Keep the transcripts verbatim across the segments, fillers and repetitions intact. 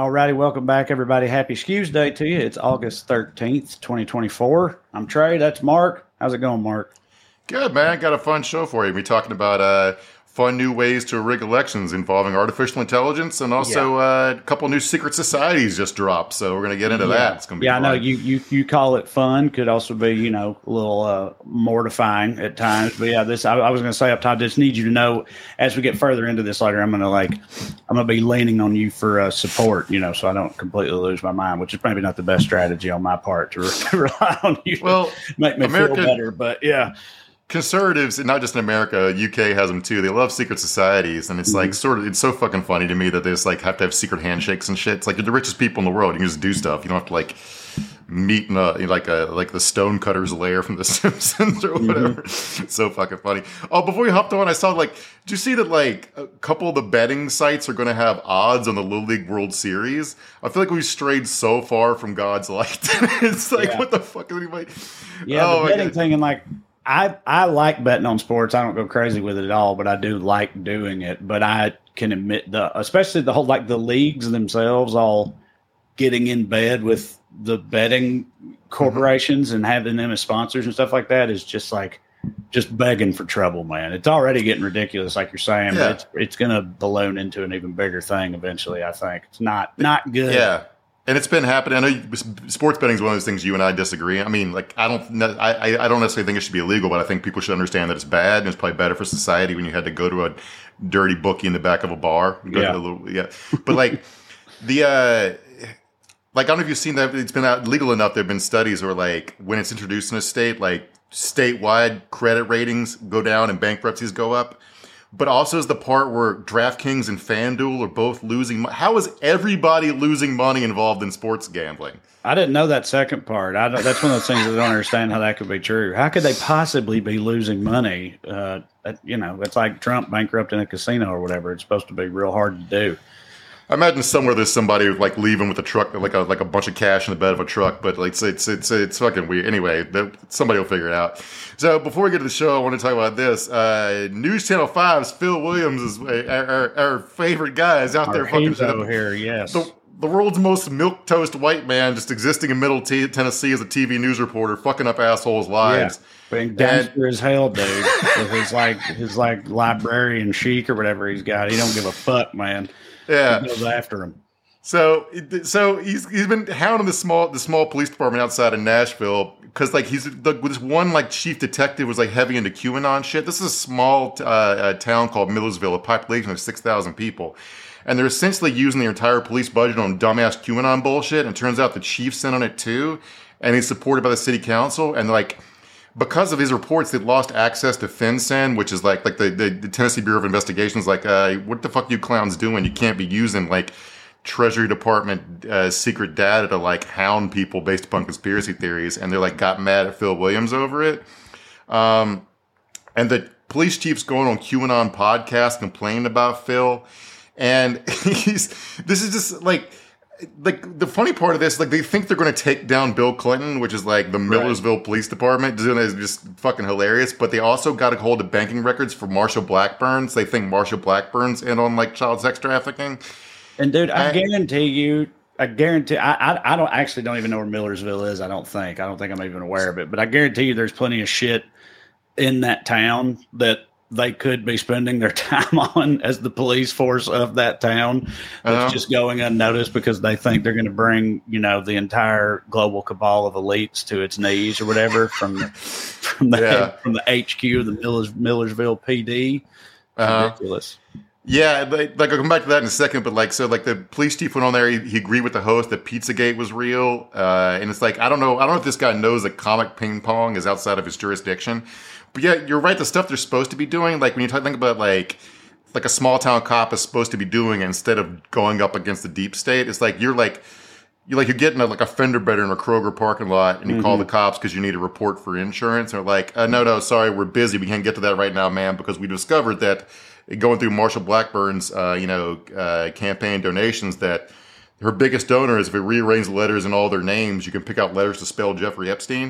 All righty, welcome back, everybody. Happy Skews Day to you. It's August thirteenth, twenty twenty-four. I'm Trey. That's Mark. How's it going, Mark? Good, man. Got a fun show for you. We're talking about uh, fun new ways to rig elections involving artificial intelligence, and also yeah. uh, a couple new secret societies just dropped. So we're going to get into yeah. that. It's going to be yeah, fun. I know you, you you call it fun. Could also be, you know, a little uh, mortifying at times. But yeah, this I, I was going to say up top. I just need you to know as we get further into this later, I'm going to like I'm going to be leaning on you for uh, support. You know, so I don't completely lose my mind, which is maybe not the best strategy on my part to, re- to rely on you. Well, to make me America, feel better. But yeah. Conservatives, and not just in America, U K has them too. They love secret societies, and it's mm-hmm. like sort of, it's so fucking funny to me that they just like have to have secret handshakes and shit. It's like you're the richest people in the world. You can just do stuff. You don't have to like meet in a, like a like the Stonecutters lair from The Simpsons or whatever. Mm-hmm. It's so fucking funny. Oh, before we hopped on, I saw like, did you see that like a couple of the betting sites are going to have odds on the Little League World Series? I feel like we've strayed so far from God's light. It's like, yeah. what the fuck is anybody? Yeah, oh, the betting thing and like. I, I like betting on sports. I don't go crazy with it at all, but I do like doing it. But I can admit the, especially the whole, like the leagues themselves all getting in bed with the betting corporations mm-hmm. and having them as sponsors and stuff like that is just like, just begging for trouble, man. It's already getting ridiculous, like you're saying, yeah. but it's, it's going to balloon into an even bigger thing eventually, I think. It's not, not good. Yeah. And it's been happening. I know you, sports betting is one of those things you and I disagree. I mean, like I don't, I, I don't necessarily think it should be illegal, but I think people should understand that it's bad, and it's probably better for society when you had to go to a dirty bookie in the back of a bar. Go yeah. to the little, yeah. But like the, uh, like I don't know if you've seen that. It's been out legal enough. There've been studies where like when it's introduced in a state, like statewide credit ratings go down and bankruptcies go up. But also is the part where DraftKings and FanDuel are both losing money. How is everybody losing money involved in sports gambling? I didn't know that second part. I don't, that's one of those things I don't understand how that could be true. How could they possibly be losing money? Uh, you know, it's like Trump bankrupting a casino or whatever. It's supposed to be real hard to do. I imagine somewhere there's somebody like leaving with a truck, like a like a bunch of cash in the bed of a truck, but like it's it's it's, it's fucking weird. Anyway, somebody will figure it out. So before we get to the show, I want to talk about this. Uh, News Channel five's Phil Williams is our, our, our favorite guy is out our there fucking hero here. Yes, the, the world's most milquetoast white man, just existing in Middle T- Tennessee as a T V news reporter, fucking up assholes' lives. Yeah. Being gangster as hell, dude. With his like his like librarian chic or whatever he's got, he don't give a fuck, man. Yeah, he goes after him. So, so he's he's been hounding the small the small police department outside of Nashville because like he's the, this one like chief detective was like heavy into QAnon shit. This is a small uh, uh, town called Millersville, a population of six thousand people, and they're essentially using their entire police budget on dumbass QAnon bullshit. And it turns out the chief's in on it too, and he's supported by the city council. And like because of his reports, they lost access to FinCEN, which is like like the, the, the Tennessee Bureau of Investigation is like, uh, what the fuck you clowns doing? You can't be using like Treasury Department uh, secret data to like hound people based upon conspiracy theories, and they're like got mad at Phil Williams over it. Um, and the police chief's going on QAnon podcast complaining about Phil, and he's this is just like. Like the funny part of this, like they think they're going to take down Bill Clinton, which is like the Millersville right. Police Department. It's just fucking hilarious. But they also got a hold of banking records for Marsha Blackburn. So they think Marsha Blackburn's in on like child sex trafficking. And dude, I, I guarantee you, I guarantee, I, I I don't actually don't even know where Millersville is. I don't think, I don't think I'm even aware of it. But I guarantee you, there's plenty of shit in that town that they could be spending their time on as the police force of that town. That's uh-huh. just going unnoticed because they think they're going to bring, you know, the entire global cabal of elites to its knees or whatever from the, from the, yeah. from the H Q of the Millers, Millersville P D. Uh-huh. Ridiculous. Yeah, like, like I'll come back to that in a second, but like, so like the police chief went on there, he, he agreed with the host that Pizzagate was real. Uh, and it's like, I don't know, I don't know if this guy knows that comic ping pong is outside of his jurisdiction. But yeah, you're right. The stuff they're supposed to be doing, like when you talk, think about like like a small town cop is supposed to be doing instead of going up against the deep state. It's like you're like you're like you're getting a, like a fender bender in a Kroger parking lot, and you mm-hmm. call the cops because you need a report for insurance. And they're like, uh, no, no, sorry, we're busy. We can't get to that right now, ma'am, because we discovered that going through Marsha Blackburn's uh, you know uh, campaign donations that her biggest donor is if we rearrange the letters in all their names, you can pick out letters to spell Jeffrey Epstein.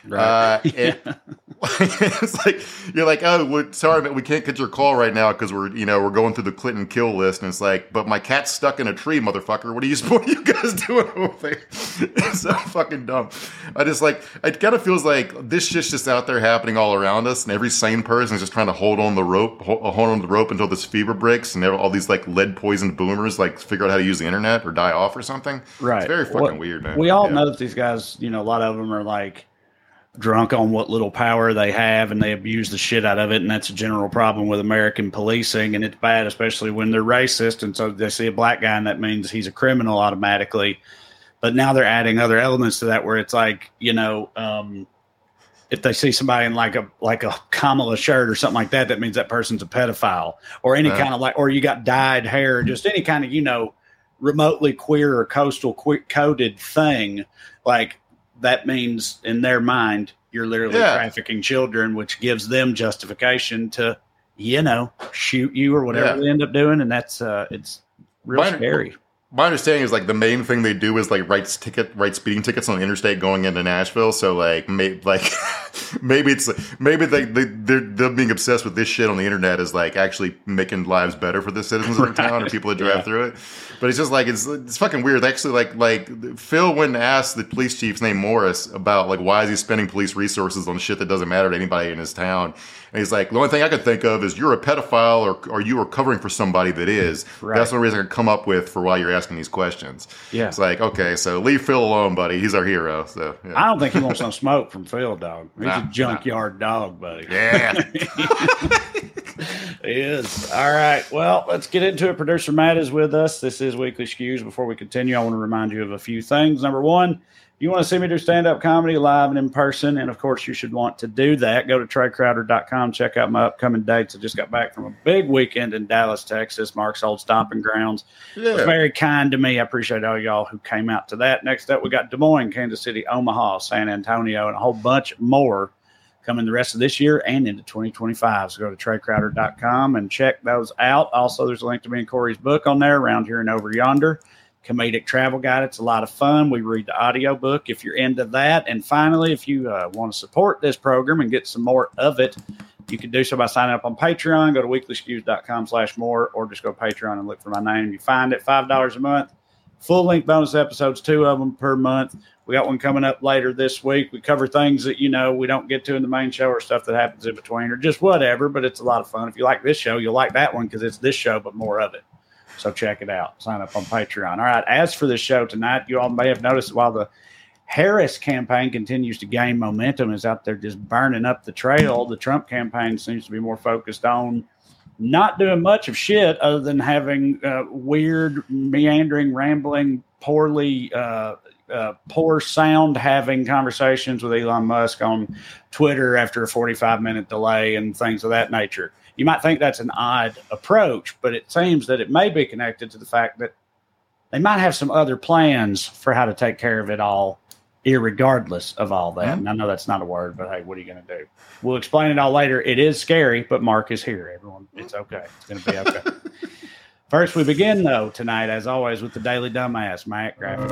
Right. Uh, it, it's like you're like, oh, we're, sorry, but we can't get your call right now because we're, you know, we're going through the Clinton kill list, and it's like, but my cat's stuck in a tree, motherfucker. What are you, what are you guys doing over there? It's so fucking dumb. I just like, it kind of feels like this shit's just out there happening all around us, and every sane person is just trying to hold on the rope, hold, hold on the rope until this fever breaks, and all these like lead poisoned boomers like figure out how to use the internet or die off or something. Right. It's very fucking well, weird, man. We all yeah. know that these guys, you know, a lot of them are like drunk on what little power they have, and they abuse the shit out of it, and that's a general problem with American policing, and it's bad, especially when they're racist, and so they see a black guy and that means he's a criminal automatically. But now they're adding other elements to that where it's like, you know, um, if they see somebody in like a like a Kamala shirt or something like that, that means that person's a pedophile, or any uh, kind of like, or you got dyed hair, just any kind of, you know, remotely queer or coastal que- coded thing, like that means in their mind you're literally yeah. trafficking children, which gives them justification to, you know, shoot you or whatever yeah. they end up doing, and that's uh, it's real my, scary. My understanding is like the main thing they do is like write ticket, write speeding tickets on the interstate going into Nashville. So like, may, like maybe it's maybe they they they're, they're being obsessed with this shit on the internet is like actually making lives better for the citizens right. of the town or people that drive yeah. through it. But it's just like it's it's fucking weird. They actually, like like Phil went and asked the police chief's name Morris about like why is he spending police resources on shit that doesn't matter to anybody in his town. And he's like, the only thing I could think of is you're a pedophile or or you are covering for somebody that is. Right. That's the only reason I could come up with for why you're asking these questions. Yeah. It's like, okay, so leave Phil alone, buddy. He's our hero. So yeah. I don't think he wants some smoke from Phil, dog. He's nah, a junkyard nah. dog, buddy. Yeah. He is. All right. Well, let's get into it. Producer Matt is with us. This is Weekly Skews. Before we continue, I want to remind you of a few things. Number one, if you want to see me do stand-up comedy live and in person, and of course you should want to do that, go to Trey Crowder dot com. Check out my upcoming dates. I just got back from a big weekend in Dallas, Texas, Mark's old stomping grounds. Yeah. It was very kind to me. I appreciate all y'all who came out to that. Next up, we got Des Moines, Kansas City, Omaha, San Antonio, and a whole bunch more coming the rest of this year and into twenty twenty-five. So go to Trey Crowder dot com and check those out. Also, there's a link to me and Corey's book on there, Around Here and Over Yonder, Comedic Travel Guide. It's a lot of fun. We read the audio book if you're into that. And finally, if you uh, want to support this program and get some more of it, you can do so by signing up on Patreon. Go to weekly skews dot com slash more, or just go to Patreon and look for my name. You find it, five dollars a month. Full-length bonus episodes, two of them per month. We got one coming up later this week. We cover things that, you know, we don't get to in the main show or stuff that happens in between or just whatever, but it's a lot of fun. If you like this show, you'll like that one because it's this show, but more of it. So check it out. Sign up on Patreon. All right, as for this show tonight, you all may have noticed while the Harris campaign continues to gain momentum, is out there just burning up the trail, the Trump campaign seems to be more focused on not doing much of shit other than having uh, weird, meandering, rambling, poorly, uh, uh, poor sound having conversations with Elon Musk on Twitter after a forty-five minute delay and things of that nature. You might think that's an odd approach, but it seems that it may be connected to the fact that they might have some other plans for how to take care of it all, irregardless of all that. Mm-hmm. And I know that's not a word, but hey, what are you going to do? We'll explain it all later. It is scary, but Mark is here. Everyone, it's okay. It's going to be okay. First, we begin, though, tonight, as always, with the Daily Dumbass, Matt Graphic.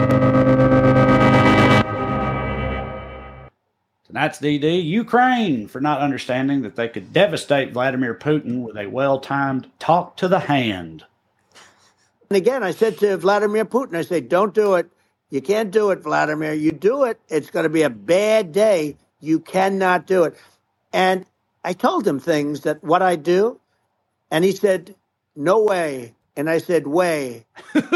Tonight's D D, Ukraine, for not understanding that they could devastate Vladimir Putin with a well-timed talk to the hand. And again, I said to Vladimir Putin, I said, don't do it. You can't do it, Vladimir. You do it, it's going to be a bad day. You cannot do it. And I told him things that what I do, and he said, no way. And I said, way.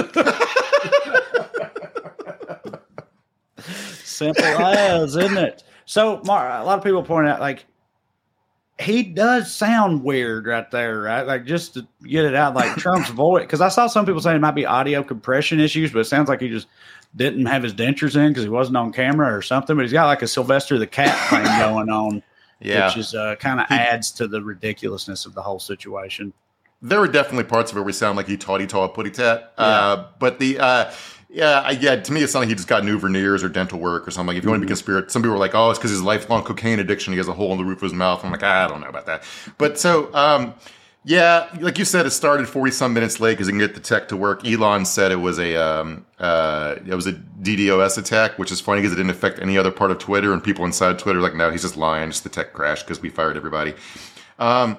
Simple as, isn't it? So, Mark, a lot of people point out, like, he does sound weird right there, right? Like, just to get it out, like Trump's voice. Because I saw some people saying it might be audio compression issues, but it sounds like he just didn't have his dentures in because he wasn't on camera or something. But he's got like a Sylvester the Cat thing going on, yeah. which is uh, kind of adds to the ridiculousness of the whole situation. There were definitely parts of it where we sound like he taught, he taught, putty tat. Yeah. Uh, but the, uh, yeah, I, yeah, to me, it sounded like he just got new veneers or dental work or something. Like, if you mm-hmm. want to be conspiracy, some people were like, oh, it's because his lifelong cocaine addiction. He has a hole in the roof of his mouth. I'm like, I don't know about that. But so, um, Yeah, like you said, it started forty some minutes late because it can get the tech to work. Elon said it was a um, uh, it was a DDoS attack, which is funny because it didn't affect any other part of Twitter. And people inside Twitter are like, no, he's just lying. Just the tech crashed because we fired everybody. Um,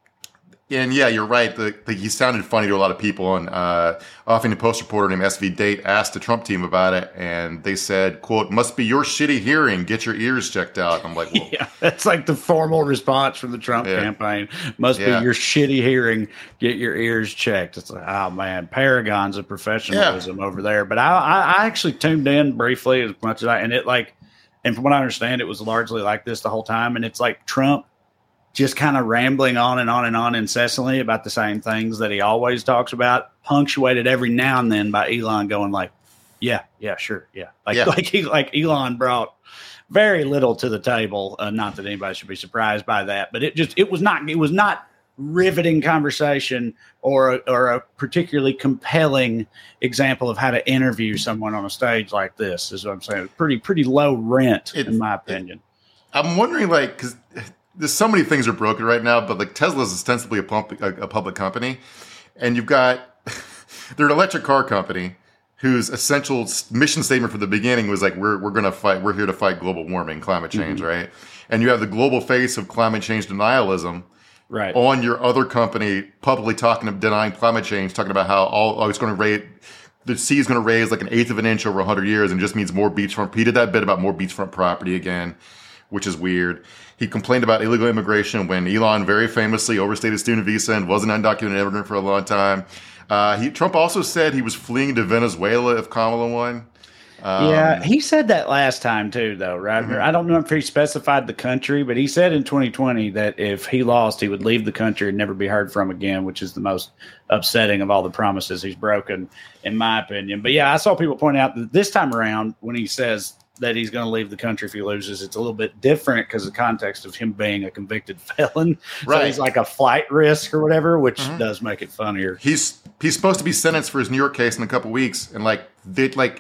and yeah, you're right. The, the, he sounded funny to a lot of people. And uh, Huffington Post reporter named S V Date asked the Trump team about it, and they said, "quote Must be your shitty hearing. Get your ears checked out." I'm like, well, yeah, that's like the formal response from the Trump yeah. campaign. Must yeah. be your shitty hearing. Get your ears checked. It's like, oh man, paragons of professionalism yeah. over there. But I, I, I actually tuned in briefly as much as I, and it like, and from what I understand, it was largely like this the whole time. And it's like Trump just kind of rambling on and on and on incessantly about the same things that he always talks about, punctuated every now and then by Elon going like, yeah, yeah, sure. Yeah. Like, yeah. like, he, like Elon brought very little to the table. Uh, not that anybody should be surprised by that, but it just, it was not, it was not riveting conversation or, a, or a particularly compelling example of how to interview someone on a stage like this is what I'm saying. Pretty, pretty low rent it, in my opinion. It, I'm wondering like, cause there's so many things are broken right now, but like Tesla's ostensibly a, pump, a, a public company, and you've got they're an electric car company whose essential mission statement from the beginning was like we're we're gonna fight, we're here to fight global warming, climate change, mm-hmm. right? And you have the global face of climate change denialism, right, on your other company publicly talking of denying climate change, talking about how all oh, it's going to raise the sea is going to raise like an eighth of an inch over one hundred years, and just means more beachfront. He did that bit about more beachfront property again, which is weird. He complained about illegal immigration when Elon very famously overstayed his student visa and was an undocumented immigrant for a long time. Uh, he, Trump also said he was fleeing to Venezuela if Kamala won. Um, yeah, he said that last time too, though, right? Mm-hmm. I don't know if he specified the country, but he said in twenty twenty that if he lost, he would leave the country and never be heard from again, which is the most upsetting of all the promises he's broken, in my opinion. But yeah, I saw people point out that this time around, when he says that he's going to leave the country if he loses, it's a little bit different because of the context of him being a convicted felon. Right. So he's like a flight risk or whatever, which mm-hmm. does make it funnier. He's he's supposed to be sentenced for his New York case in a couple weeks, and like they like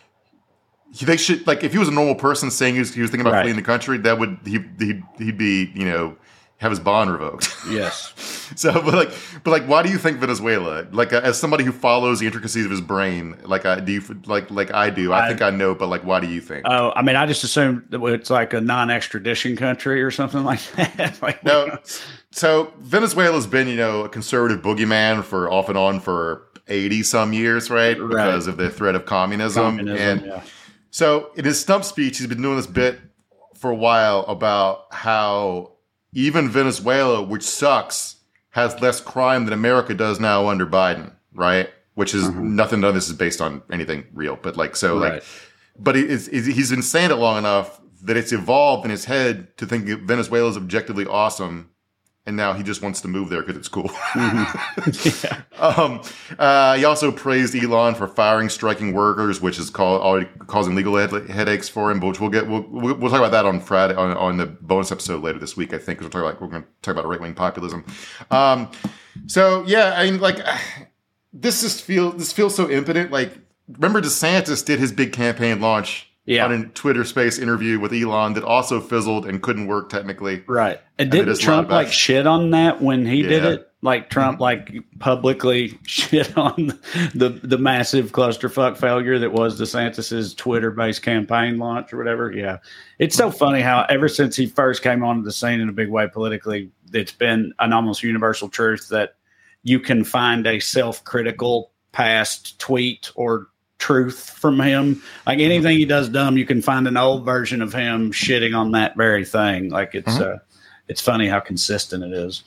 they should like if he was a normal person saying he was, he was thinking about right. fleeing the country, that would he he'd, he'd be you know have his bond revoked. Yes. So, but like, but like, why do you think Venezuela? Like, uh, as somebody who follows the intricacies of his brain, like I do, you, like like I do, I, I think I know. But like, why do you think? Oh, I mean, I just assume that it's like a non-extradition country or something like that. Like, no. So Venezuela's been, you know, a conservative boogeyman for off and on for eighty some years, right? Right. Because of the threat of communism. Communism, and yeah. So in his stump speech, he's been doing this bit for a while about how even Venezuela, which sucks, has less crime than America does now under Biden, right? Which is mm-hmm. nothing. None of this is based on anything real, but like so, right. like, but it's, it's, he's been saying it long enough that it's evolved in his head to think Venezuela is objectively awesome, and now he just wants to move there because it's cool. Mm-hmm. yeah. um, uh, he also praised Elon for firing striking workers, which is called, already causing legal head, headaches for him. Which we'll get. We'll, we'll talk about that on Friday on, on the bonus episode later this week. I think because we're talking about we're going to talk about right wing populism. Um, so yeah, I mean, like this just feel this feels so impotent. Like remember DeSantis did his big campaign launch. Yeah. On a Twitter Space interview with Elon that also fizzled and couldn't work technically. Right. And didn't Trump like shit on that when he yeah. did it? Like Trump like publicly shit on the the massive clusterfuck failure that was DeSantis's Twitter-based campaign launch or whatever. Yeah. It's so funny how ever since he first came onto the scene in a big way politically, it's been an almost universal truth that you can find a self-critical past tweet or truth from him. Like anything he does dumb, you can find an old version of him shitting on that very thing. Like it's mm-hmm. uh, it's funny how consistent it is.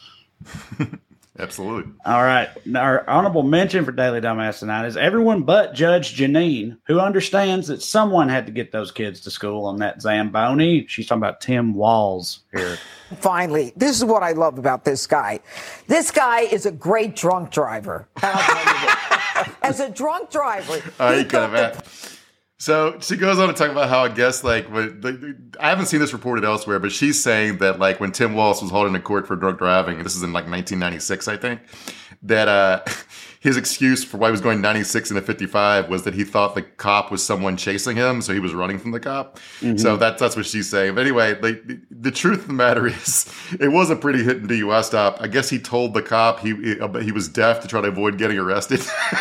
Absolutely. All right. Our honorable mention for Daily Dumbass tonight is everyone but Judge Janine, who understands that someone had to get those kids to school on that Zamboni. She's talking about Tim Walz here. Finally, this is what I love about this guy. This guy is a great drunk driver. And I'll tell you what. As a drunk driver, uh, he got that. So she goes on to talk about how I guess like when, the, I haven't seen this reported elsewhere, but she's saying that like when Tim Walz was hauled into court for drunk driving, and this is in like nineteen ninety-six, I think, that uh, his excuse for why he was going ninety-six and a fifty-five was that he thought the cop was someone chasing him, so he was running from the cop. Mm-hmm. So that's that's what she's saying. But anyway, like, the, the truth of the matter is, it was a pretty hit and D U I stop. I guess he told the cop he he, he was deaf to try to avoid getting arrested.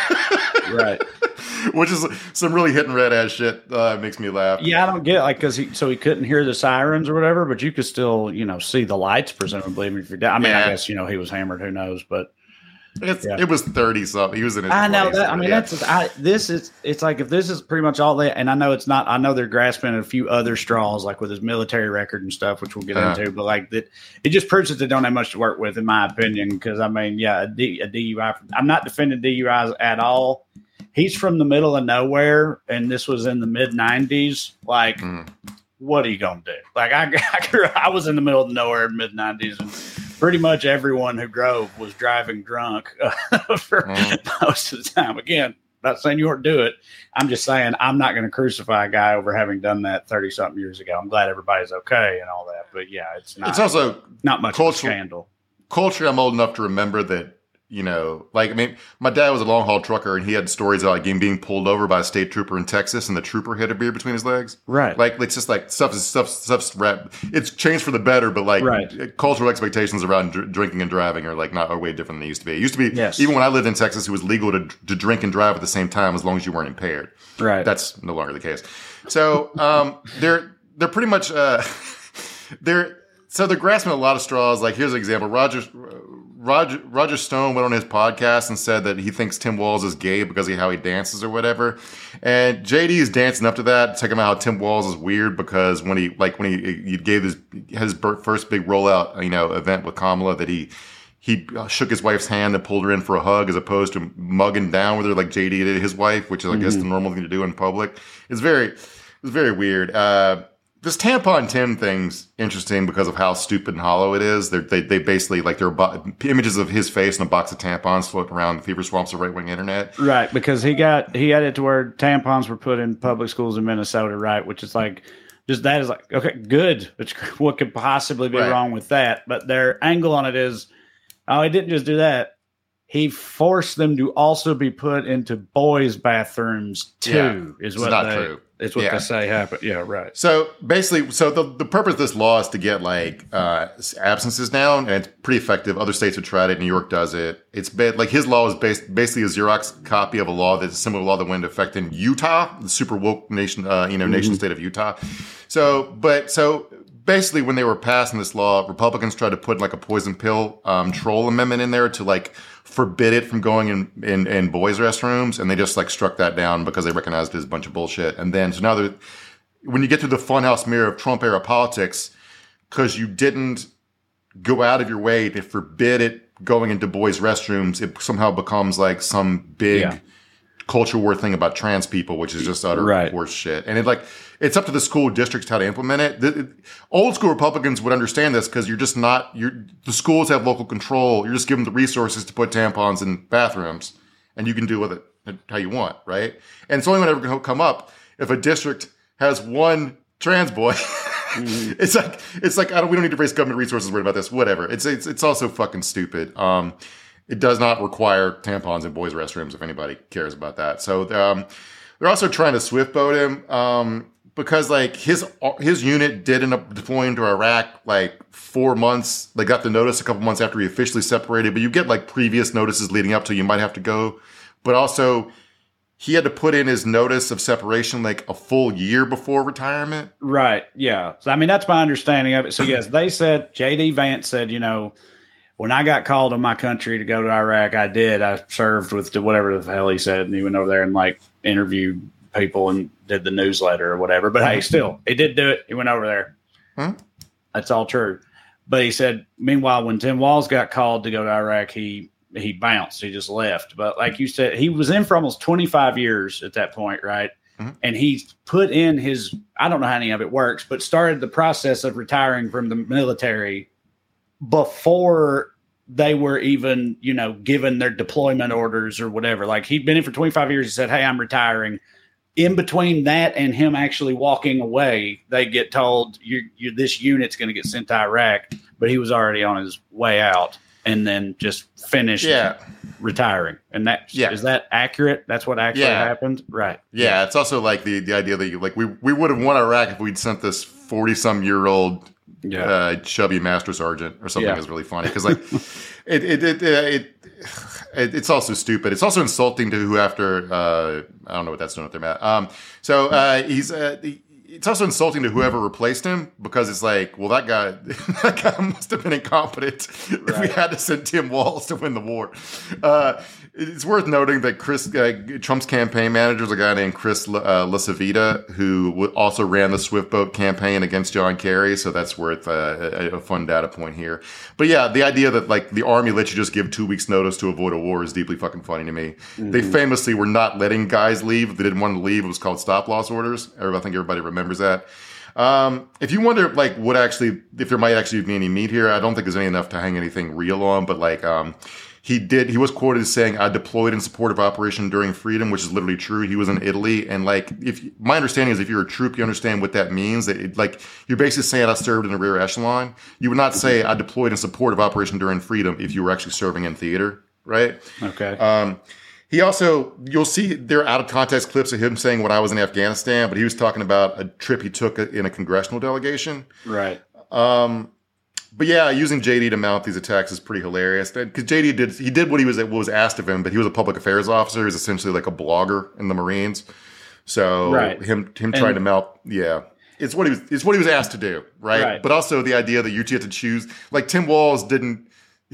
Right. Which is some really hit and red ass shit. Uh, makes me laugh. Yeah, I don't get it. Like, cause he, so he couldn't hear the sirens or whatever, but you could still, you know, see the lights, presumably. If you're down. I mean, yeah. I guess, you know, he was hammered, who knows, but it's, yeah. It was thirty something. He was in his I know that. So, I mean, yeah. that's, I, this is, it's like, if this is pretty much all that, and I know it's not, I know they're grasping at a few other straws, like with his military record and stuff, which we'll get uh-huh. into, but like that, it just proves that they don't have much to work with, in my opinion. Cause I mean, yeah, a, D, a D U I, I'm not defending D U Is at all. He's from the middle of nowhere, and this was in the mid nineties. Like, mm. what are you going to do? Like, I, I, I was in the middle of nowhere in the mid nineties, and pretty much everyone who drove was driving drunk uh, for mm. most of the time. Again, not saying you wouldn't do it. I'm just saying I'm not going to crucify a guy over having done that thirty-something years ago. I'm glad everybody's okay and all that. But, yeah, it's not. It's also not much culture, of a scandal. Culture, I'm old enough to remember that. You know, like, I mean, my dad was a long haul trucker, and he had stories about like him being pulled over by a state trooper in Texas, and the trooper had a beer between his legs. Right. Like, it's just like stuff is stuff, stuff's rap. It's changed for the better, but like right. cultural expectations around dr- drinking and driving are like not are way different than they used to be. It used to be, yes. even when I lived in Texas, it was legal to, to drink and drive at the same time as long as you weren't impaired. Right. That's no longer the case. So, um, they're, they're pretty much, uh, they're, so they're grasping a lot of straws. Like, here's an example. Roger, Roger, Roger Stone went on his podcast and said that he thinks Tim Walz is gay because of how he dances or whatever. And J D is dancing up to that, talking about how Tim Walz is weird because when he, like, when he, he gave his, his first big rollout, you know, event with Kamala, that he, he shook his wife's hand and pulled her in for a hug as opposed to mugging down with her like J D did his wife, which is, I mm-hmm. guess, the normal thing to do in public. It's very, it's very weird. Uh, This tampon Tim thing's interesting because of how stupid and hollow it is. They're, they they basically, like, there are bo- images of his face and a box of tampons floating around the fever swamps of right-wing internet. Right, because he got he had it to where tampons were put in public schools in Minnesota, right? Which is like, just that is like, okay, good. Which, what could possibly be right. wrong with that? But their angle on it is, oh, he didn't just do that. He forced them to also be put into boys' bathrooms too. Yeah, is what it's not they, true. It's what yeah. they say happened. Yeah, right. So basically, so the, the purpose of this law is to get like uh, absences down, and it's pretty effective. Other states have tried it. New York does it. It's been, like, his law is based basically a Xerox copy of a law that's a similar law that went into effect in Utah, the super woke nation, uh, you know, mm-hmm. nation state of Utah. So, but so. Basically, when they were passing this law, Republicans tried to put like a poison pill um, troll amendment in there to like forbid it from going in, in, in boys' restrooms. And they just like struck that down because they recognized it as a bunch of bullshit. And then, so now they're, when you get to the funhouse mirror of Trump era politics, because you didn't go out of your way to forbid it going into boys' restrooms, it somehow becomes like some big yeah. culture war thing about trans people, which is just utter right. horse shit. And it like, it's up to the school districts how to implement it. The, it old school Republicans would understand this because you're just not, you're, the schools have local control. You're just giving them the resources to put tampons in bathrooms, and you can do with it how you want, right? And it's only whenever it can come up if a district has one trans boy. mm-hmm. It's like, it's like, I don't, we don't need to raise government resources worried about this, whatever. It's, it's, it's also fucking stupid. Um, it does not require tampons in boys' restrooms if anybody cares about that. So, um, they're also trying to swift boat him, um, because like his, his unit did end up deploying to Iraq like four months. They got the notice a couple months after he officially separated, but you get like previous notices leading up to you might have to go. But also he had to put in his notice of separation like a full year before retirement. Right. Yeah. So, I mean, that's my understanding of it. So yes, they said, J D Vance said, you know, when I got called on my country to go to Iraq, I did. I served with the, whatever the hell he said, and he went over there and like interviewed people and did the newsletter or whatever. But hey, still, he did do it. He went over there. Huh? That's all true. But he said, meanwhile, when Tim Walz got called to go to Iraq, he he bounced. He just left. But like you said, he was in for almost twenty-five years at that point, right? Mm-hmm. And he put in his, I don't know how any of it works, but started the process of retiring from the military before they were even, you know, given their deployment orders or whatever. Like he'd been in for twenty-five years. He said, hey, I'm retiring. in between that and him actually walking away, they get told you, you this unit's going to get sent to Iraq, but he was already on his way out and then just finished yeah. retiring. And that yeah. is that accurate? That's what actually yeah. happened, right? Yeah, yeah, it's also like the the idea that you like we we would have won Iraq if we'd sent this forty some year old yeah. uh, chubby master sergeant or something. Yeah. Is really funny because like it it it. it It, it's also stupid. It's also insulting to who after, uh, I don't know what that's doing with their Matt. Um, so, uh, he's, uh, he, it's also insulting to whoever replaced him because it's like, well, that guy, that guy must have been incompetent right. if we had to send Tim Walz to win the war. Uh, it's worth noting that Chris, uh, Trump's campaign manager is a guy named Chris uh, LaCivita, who also ran the Swift Boat campaign against John Kerry. So that's worth uh, a, a fun data point here. But yeah, the idea that like the army lets you just give two weeks notice to avoid a war is deeply fucking funny to me. Mm-hmm. They famously were not letting guys leave if they didn't want to leave. It was called stop loss orders. I think everybody remembers that. Um, if you wonder like what actually, if there might actually be any meat here, I don't think there's any enough to hang anything real on, but like, um, He did. He was quoted as saying, "I deployed in support of Operation Enduring Freedom," which is literally true. He was in Italy, and like, if my understanding is, if you're a troop, you understand what that means. That it, like, you're basically saying, "I served in the rear echelon." You would not say, "I deployed in support of Operation Enduring Freedom" if you were actually serving in theater, right? Okay. Um, he also, you'll see there out of context clips of him saying, "When I was in Afghanistan," but he was talking about a trip he took in a congressional delegation, right? Um. But yeah, using J D to mount these attacks is pretty hilarious. Because J D did he did what he was what was asked of him, but he was a public affairs officer. He was essentially like a blogger in the Marines. So right. him him trying and, to mount, yeah, it's what he was it's what he was asked to do, right? right? But also the idea that you get to choose, like Tim Walz didn't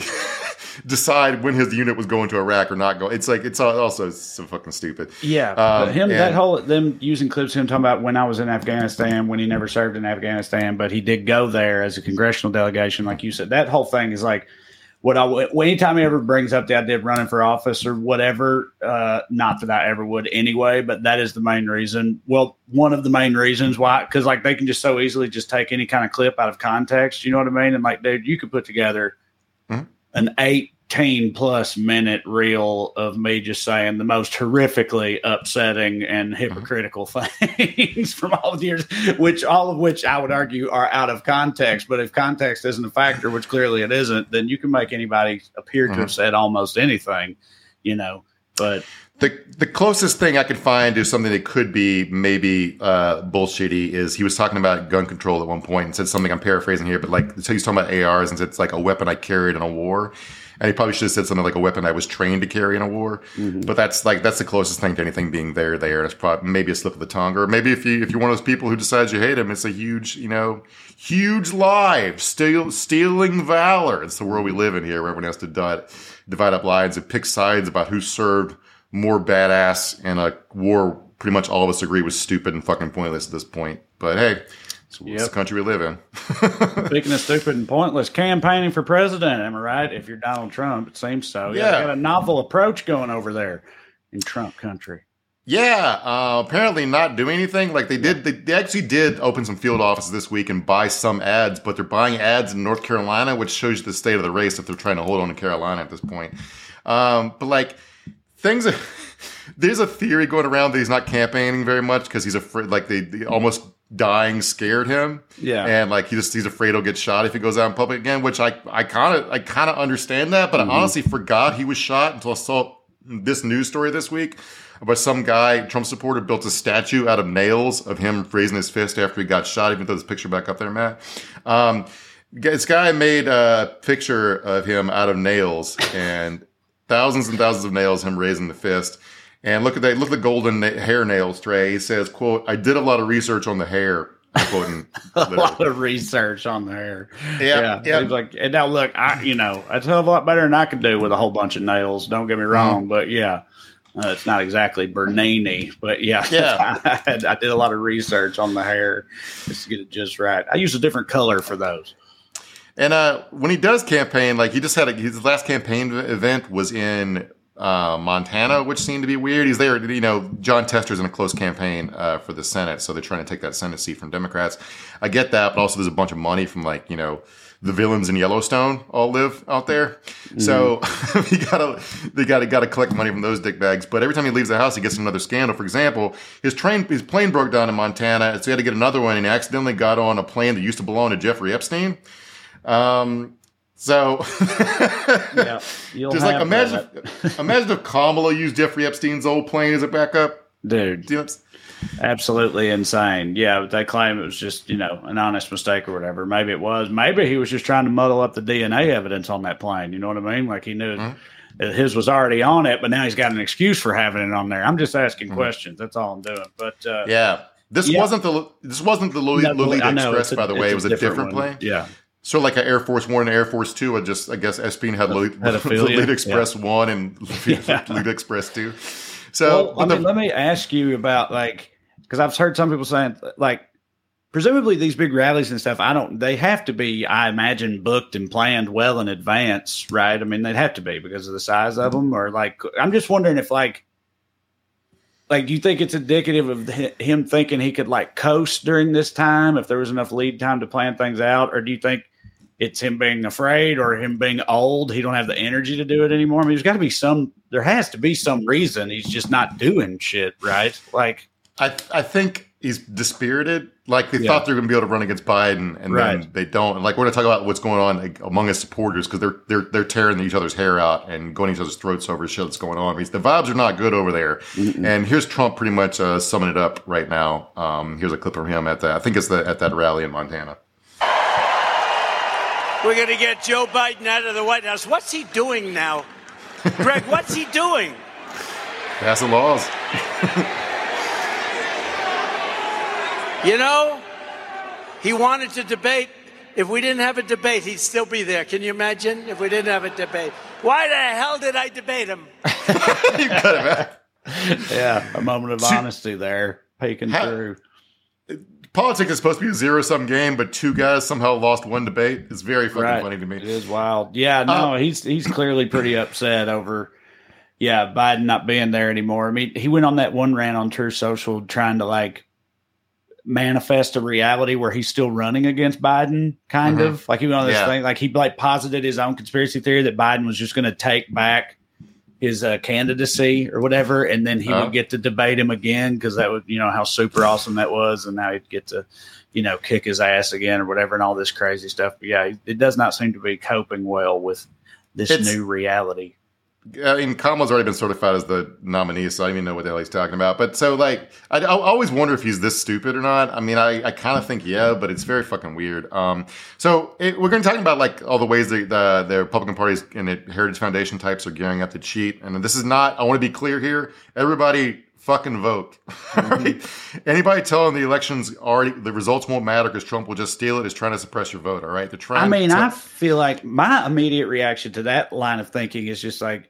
decide when his unit was going to Iraq or not go. It's like it's also so fucking stupid. Yeah, um, him and, that whole them using clips of him talking about when I was in Afghanistan, when he never served in Afghanistan, but he did go there as a congressional delegation, like you said. That whole thing is like what I anytime he ever brings up the idea of running for office or whatever. Uh, not that I ever would anyway, but that is the main reason. Well, one of the main reasons why, because like they can just so easily just take any kind of clip out of context. You know what I mean? And like, dude, you could put together mm-hmm. an eighteen plus minute reel of me just saying the most horrifically upsetting and hypocritical mm-hmm. things from all the years, which all of which I would argue are out of context. But if context isn't a factor, which clearly it isn't, then you can make anybody appear to mm-hmm. have said almost anything, you know, but the the closest thing I could find to something that could be maybe uh, bullshitty is he was talking about gun control at one point and said something, I'm paraphrasing here, but like, so he's talking about A Rs and said it's like a weapon I carried in a war. And he probably should have said something like a weapon I was trained to carry in a war. Mm-hmm. But that's like, that's the closest thing to anything being there, there. It's probably maybe a slip of the tongue. Or maybe if you, if you're one of those people who decides you hate him, it's a huge, you know, huge lie, steal, stealing valor. It's the world we live in here where everyone has to divide, divide up lines and pick sides about who served more badass in a war pretty much all of us agree was stupid and fucking pointless at this point. But hey, it's, yep. it's the country we live in. Speaking of stupid and pointless, campaigning for president, am I right? If you're Donald Trump, it seems so. Yeah. You got a novel approach going over there in Trump country. Yeah, uh, apparently not doing anything. Like they did, they, they actually did open some field offices this week and buy some ads, but they're buying ads in North Carolina, which shows you the state of the race if they're trying to hold on to Carolina at this point. Um, but like, Things are, there's a theory going around that he's not campaigning very much because he's afraid, like they, they almost dying scared him. Yeah. And like he just, he's afraid he'll get shot if he goes out in public again, which I, I kind of, I kind of understand that, but mm-hmm. I honestly forgot he was shot until I saw this news story this week about some guy, Trump supporter, built a statue out of nails of him raising his fist after he got shot. Even throw this picture back up there, Matt. Um, this guy made a picture of him out of nails and thousands and thousands of nails, him raising the fist. And look at that, look at the golden na- hair nails tray. He says, quote, I did a lot of research on the hair. I'm quoting, a lot of research on the hair. Yeah. Yeah. yeah. He's like, and now look, I, you know, that's a hell of a lot better than I could do with a whole bunch of nails. Don't get me wrong. Mm. But yeah, uh, it's not exactly Bernini, but yeah, yeah. I, had, I did a lot of research on the hair just to get it just right. I use a different color for those. And uh, when he does campaign, like he just had a, his last campaign event was in uh, Montana, which seemed to be weird. He's there, you know, John Tester's in a close campaign uh, for the Senate, so they're trying to take that Senate seat from Democrats. I get that, but also there's a bunch of money from like, you know, the villains in Yellowstone all live out there. Mm. So he gotta, they gotta, gotta collect money from those dickbags. But every time he leaves the house, he gets another scandal. For example, his train, his plane broke down in Montana, so he had to get another one, and he accidentally got on a plane that used to belong to Jeffrey Epstein. Um, so yeah, just like imagine, if, imagine if Kamala used Jeffrey Epstein's old plane as a backup, dude. You know, absolutely insane. Yeah, they claim it was just, you know, an honest mistake or whatever. Maybe it was. Maybe he was just trying to muddle up the D N A evidence on that plane. You know what I mean? Like he knew mm-hmm. that his was already on it, but now he's got an excuse for having it on there. I'm just asking mm-hmm. questions. That's all I'm doing. But uh, yeah, this yeah. wasn't the this wasn't the Lolita, no, Lolita Express, a, by the way. It was a different, different plane. Yeah. So like an Air Force One and Air Force Two, I just I guess Epstein had Lolita, Lolita Express yeah. One and yeah. Lolita Express Two. So well, I mean, the, let me ask you about like. Because I've heard some people saying, like, presumably these big rallies and stuff, I don't, they have to be, I imagine, booked and planned well in advance, right? I mean, they'd have to be because of the size of them. Or, like, I'm just wondering if, like, like, do you think it's indicative of him thinking he could, like, coast during this time if there was enough lead time to plan things out? Or do you think it's him being afraid or him being old? He don't have the energy to do it anymore? I mean, there's got to be some, there has to be some reason he's just not doing shit, right? Like, I I think he's dispirited. Like they yeah. thought they were going to be able to run against Biden, and right. then they don't. And like we're going to talk about what's going on like, among his supporters because they're they're they're tearing each other's hair out and going each other's throats over shit that's going on. Because the vibes are not good over there. Mm-mm. And here's Trump pretty much uh, summing it up right now. Um, here's a clip from him at that. I think it's the at that rally in Montana. We're going to get Joe Biden out of the White House. What's he doing now, Greg? What's he doing? Passing laws. You know, he wanted to debate. If we didn't have a debate, he'd still be there. Can you imagine if we didn't have a debate? Why the hell did I debate him? You cut him out. Yeah, a moment of honesty there, peeking How, through. Politics is supposed to be a zero-sum game, but two guys somehow lost one debate. It's very fucking right. funny to me. It is wild. Yeah, no, uh, he's he's clearly pretty upset over, yeah, Biden not being there anymore. I mean, he went on that one rant on Truth Social trying to, like, manifest a reality where he's still running against Biden, kind mm-hmm. of like he went on this yeah. thing, like he like posited his own conspiracy theory that Biden was just going to take back his uh, candidacy or whatever, and then he uh-huh. would get to debate him again because that would, you know, how super awesome that was, and now he'd get to, you know, kick his ass again or whatever, and all this crazy stuff. But yeah, it does not seem to be coping well with this it's, new reality. I mean, Kamala's already been certified as the nominee, so I don't even know what the hell he's talking about. But so, like, I, I always wonder if he's this stupid or not. I mean, I, I kind of think, yeah, but it's very fucking weird. Um, so it, we're going to talk about, like, all the ways that the, the Republican parties and the Heritage Foundation types are gearing up to cheat. And this is not, I want to be clear here, everybody fucking vote. Mm-hmm. Anybody telling the elections already, the results won't matter because Trump will just steal it is trying to suppress your vote, all right? They're trying I mean, to, I feel like my immediate reaction to that line of thinking is just like,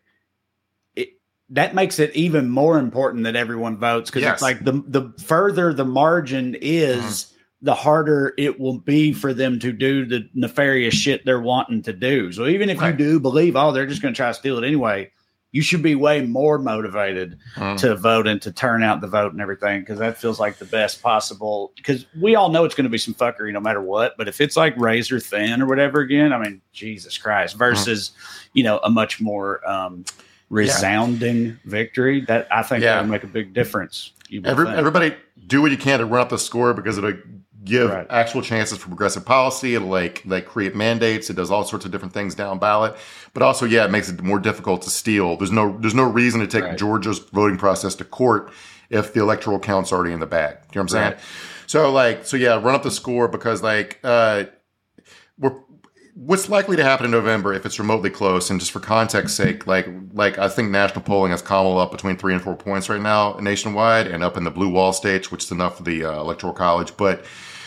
that makes it even more important that everyone votes because yes. it's like the the further the margin is, mm. the harder it will be for them to do the nefarious shit they're wanting to do. So even if right. you do believe, oh, they're just going to try to steal it anyway, you should be way more motivated mm. to vote and to turn out the vote and everything because that feels like the best possible. Because we all know it's going to be some fuckery no matter what. But if it's like razor thin or whatever again, I mean, Jesus Christ, versus, mm. you know, a much more um, – resounding yeah. victory that I think yeah. that would make a big difference. Every, everybody do what you can to run up the score because it'll give right. actual chances for progressive policy. It'll like like create mandates. It does all sorts of different things down ballot. But also, yeah, it makes it more difficult to steal. There's no there's no reason to take right. Georgia's voting process to court if the electoral count's already in the bag. You know what I'm saying? Right. So like so yeah, run up the score because like uh, we're. What's likely to happen in November if it's remotely close, and just for context's sake, like like I think national polling has Kamala up between three and four points right now nationwide, and up in the blue wall states, which is enough for the uh, electoral college. But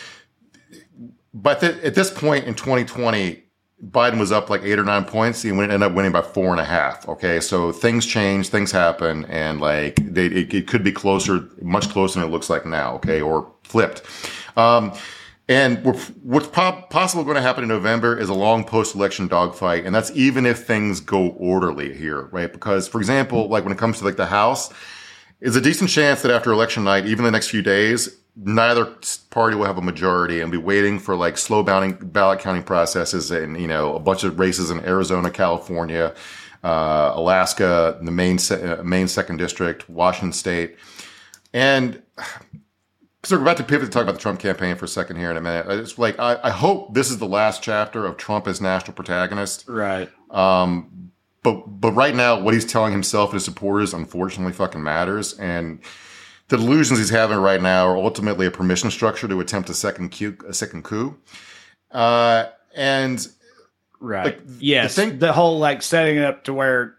but th- at this point in twenty twenty, Biden was up like eight or nine points. He ended up winning by four and a half. Okay, so things change, things happen, and like they, it, it could be closer, much closer than it looks like now. Okay, or flipped. Um, And what's possibly going to happen in November is a long post-election dogfight, and that's even if things go orderly here, right? Because, for example, like when it comes to like the House, there's a decent chance that after election night, even the next few days, neither party will have a majority, and be waiting for like slow ballot counting processes in, you know, a bunch of races in Arizona, California, uh, Alaska, the Maine, uh, Maine second district, Washington state. And so we're about to pivot to talk about the Trump campaign for a second here in a minute. It's like, I, I hope this is the last chapter of Trump as national protagonist. Right. Um, but, but right now, what he's telling himself and his supporters, unfortunately, fucking matters. And the delusions he's having right now are ultimately a permission structure to attempt a second coup. A second coup. Uh, and right, like, yes, the, thing- the whole like setting it up to where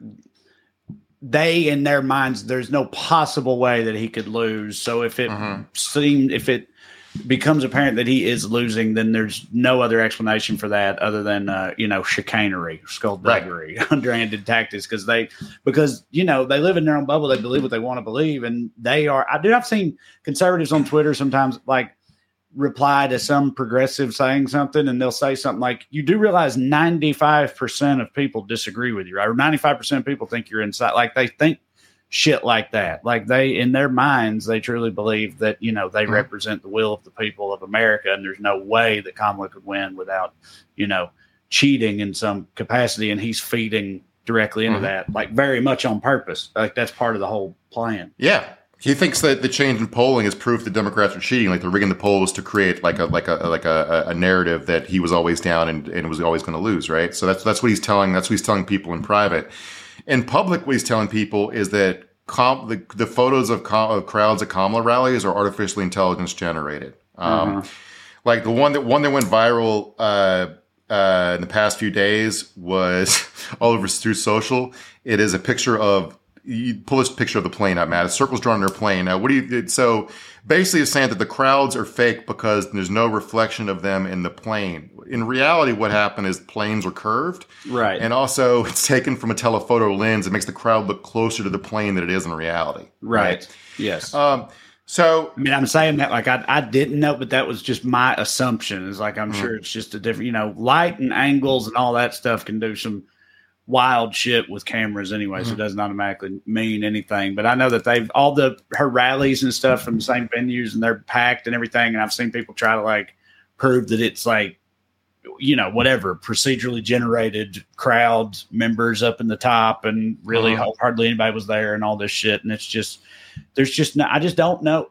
they, in their minds, there's no possible way that he could lose. So if it mm-hmm. seemed, if it becomes apparent that he is losing, then there's no other explanation for that other than uh, you know, chicanery, skullduggery, right. underhanded tactics. Because they, because you know, they live in their own bubble. They believe what they want to believe, and they are. I do. I've seen conservatives on Twitter sometimes like reply to some progressive saying something, and they'll say something like, "You do realize ninety-five percent of people disagree with you, right? Or ninety-five percent of people think you're inside." Like they think shit like that. Like they, in their minds, they truly believe that, you know, they mm-hmm. represent the will of the people of America, and there's no way that Kamala could win without, you know, cheating in some capacity. And he's feeding directly into mm-hmm. that, like very much on purpose. Like that's part of the whole plan. Yeah. He thinks that the change in polling is proof that Democrats are cheating, like they're rigging the polls to create like a like a like a, a narrative that he was always down and, and was always going to lose, right? So that's that's what he's telling. That's what he's telling people in private. In public, what he's telling people is that com- the the photos of, com- of crowds at Kamala rallies are artificially intelligence generated. Um, mm-hmm. Like the one that one that went viral uh, uh, in the past few days was all over through social. It is a picture of. You pull this picture of the plane out, Matt. A circle's drawn on their plane. Now, what do you? So basically, it's saying that the crowds are fake because there's no reflection of them in the plane. In reality, what happened is planes are curved, right? And also, it's taken from a telephoto lens. It makes the crowd look closer to the plane than it is in reality, right? right? Yes. Um, so, I mean, I'm saying that like I, I didn't know, but that was just my assumption. It's like I'm mm-hmm. sure it's just a different, you know, light and angles and all that stuff can do some wild shit with cameras anyway, mm-hmm. so it doesn't automatically mean anything. But I know that they've all the her rallies and stuff from the same venues, and they're packed and everything. And I've seen people try to like prove that it's like, you know, whatever procedurally generated crowd members up in the top, and really uh-huh. hardly anybody was there and all this shit. And it's just there's just no, I just don't know.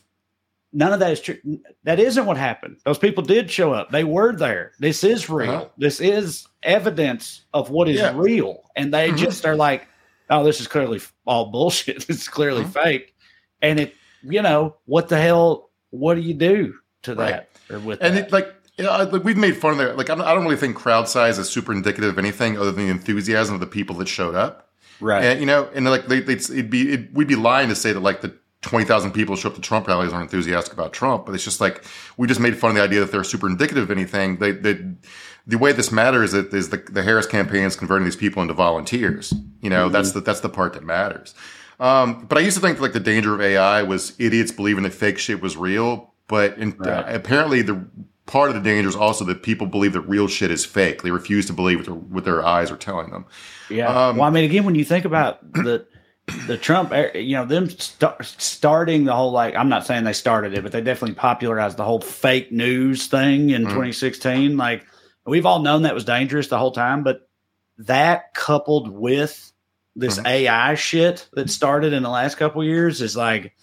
None of that is true. That isn't what happened. Those people did show up. They were there. This is real. Uh-huh. This is evidence of what is yeah. real. And they mm-hmm. just are like, oh, this is clearly all bullshit. It's clearly mm-hmm. fake. And it, you know, what the hell, what do you do to that? Right. Or with and that? It, like, you know, like we've made fun of that. Like, I don't, I don't really think crowd size is super indicative of anything other than the enthusiasm of the people that showed up. Right. And, you know, and like, they, they'd, it'd be, it, we'd be lying to say that like the twenty thousand people show up to Trump rallies aren't enthusiastic about Trump, but it's just like, we just made fun of the idea that they're super indicative of anything. They, they, the way this matters is, is the, the Harris campaign is converting these people into volunteers. You know, mm-hmm. that's the, that's the part that matters. Um, but I used to think like the danger of A I was idiots believing that fake shit was real, but in, right. uh, apparently the part of the danger is also that people believe that real shit is fake. They refuse to believe what their, what their eyes are telling them. Yeah. Um, well, I mean, again, when you think about the, the Trump, you know, them st- starting the whole, like, I'm not saying they started it, but they definitely popularized the whole fake news thing in mm-hmm. twenty sixteen. Like, we've all known that was dangerous the whole time, but that coupled with this mm-hmm. A I shit that started in the last couple of years is like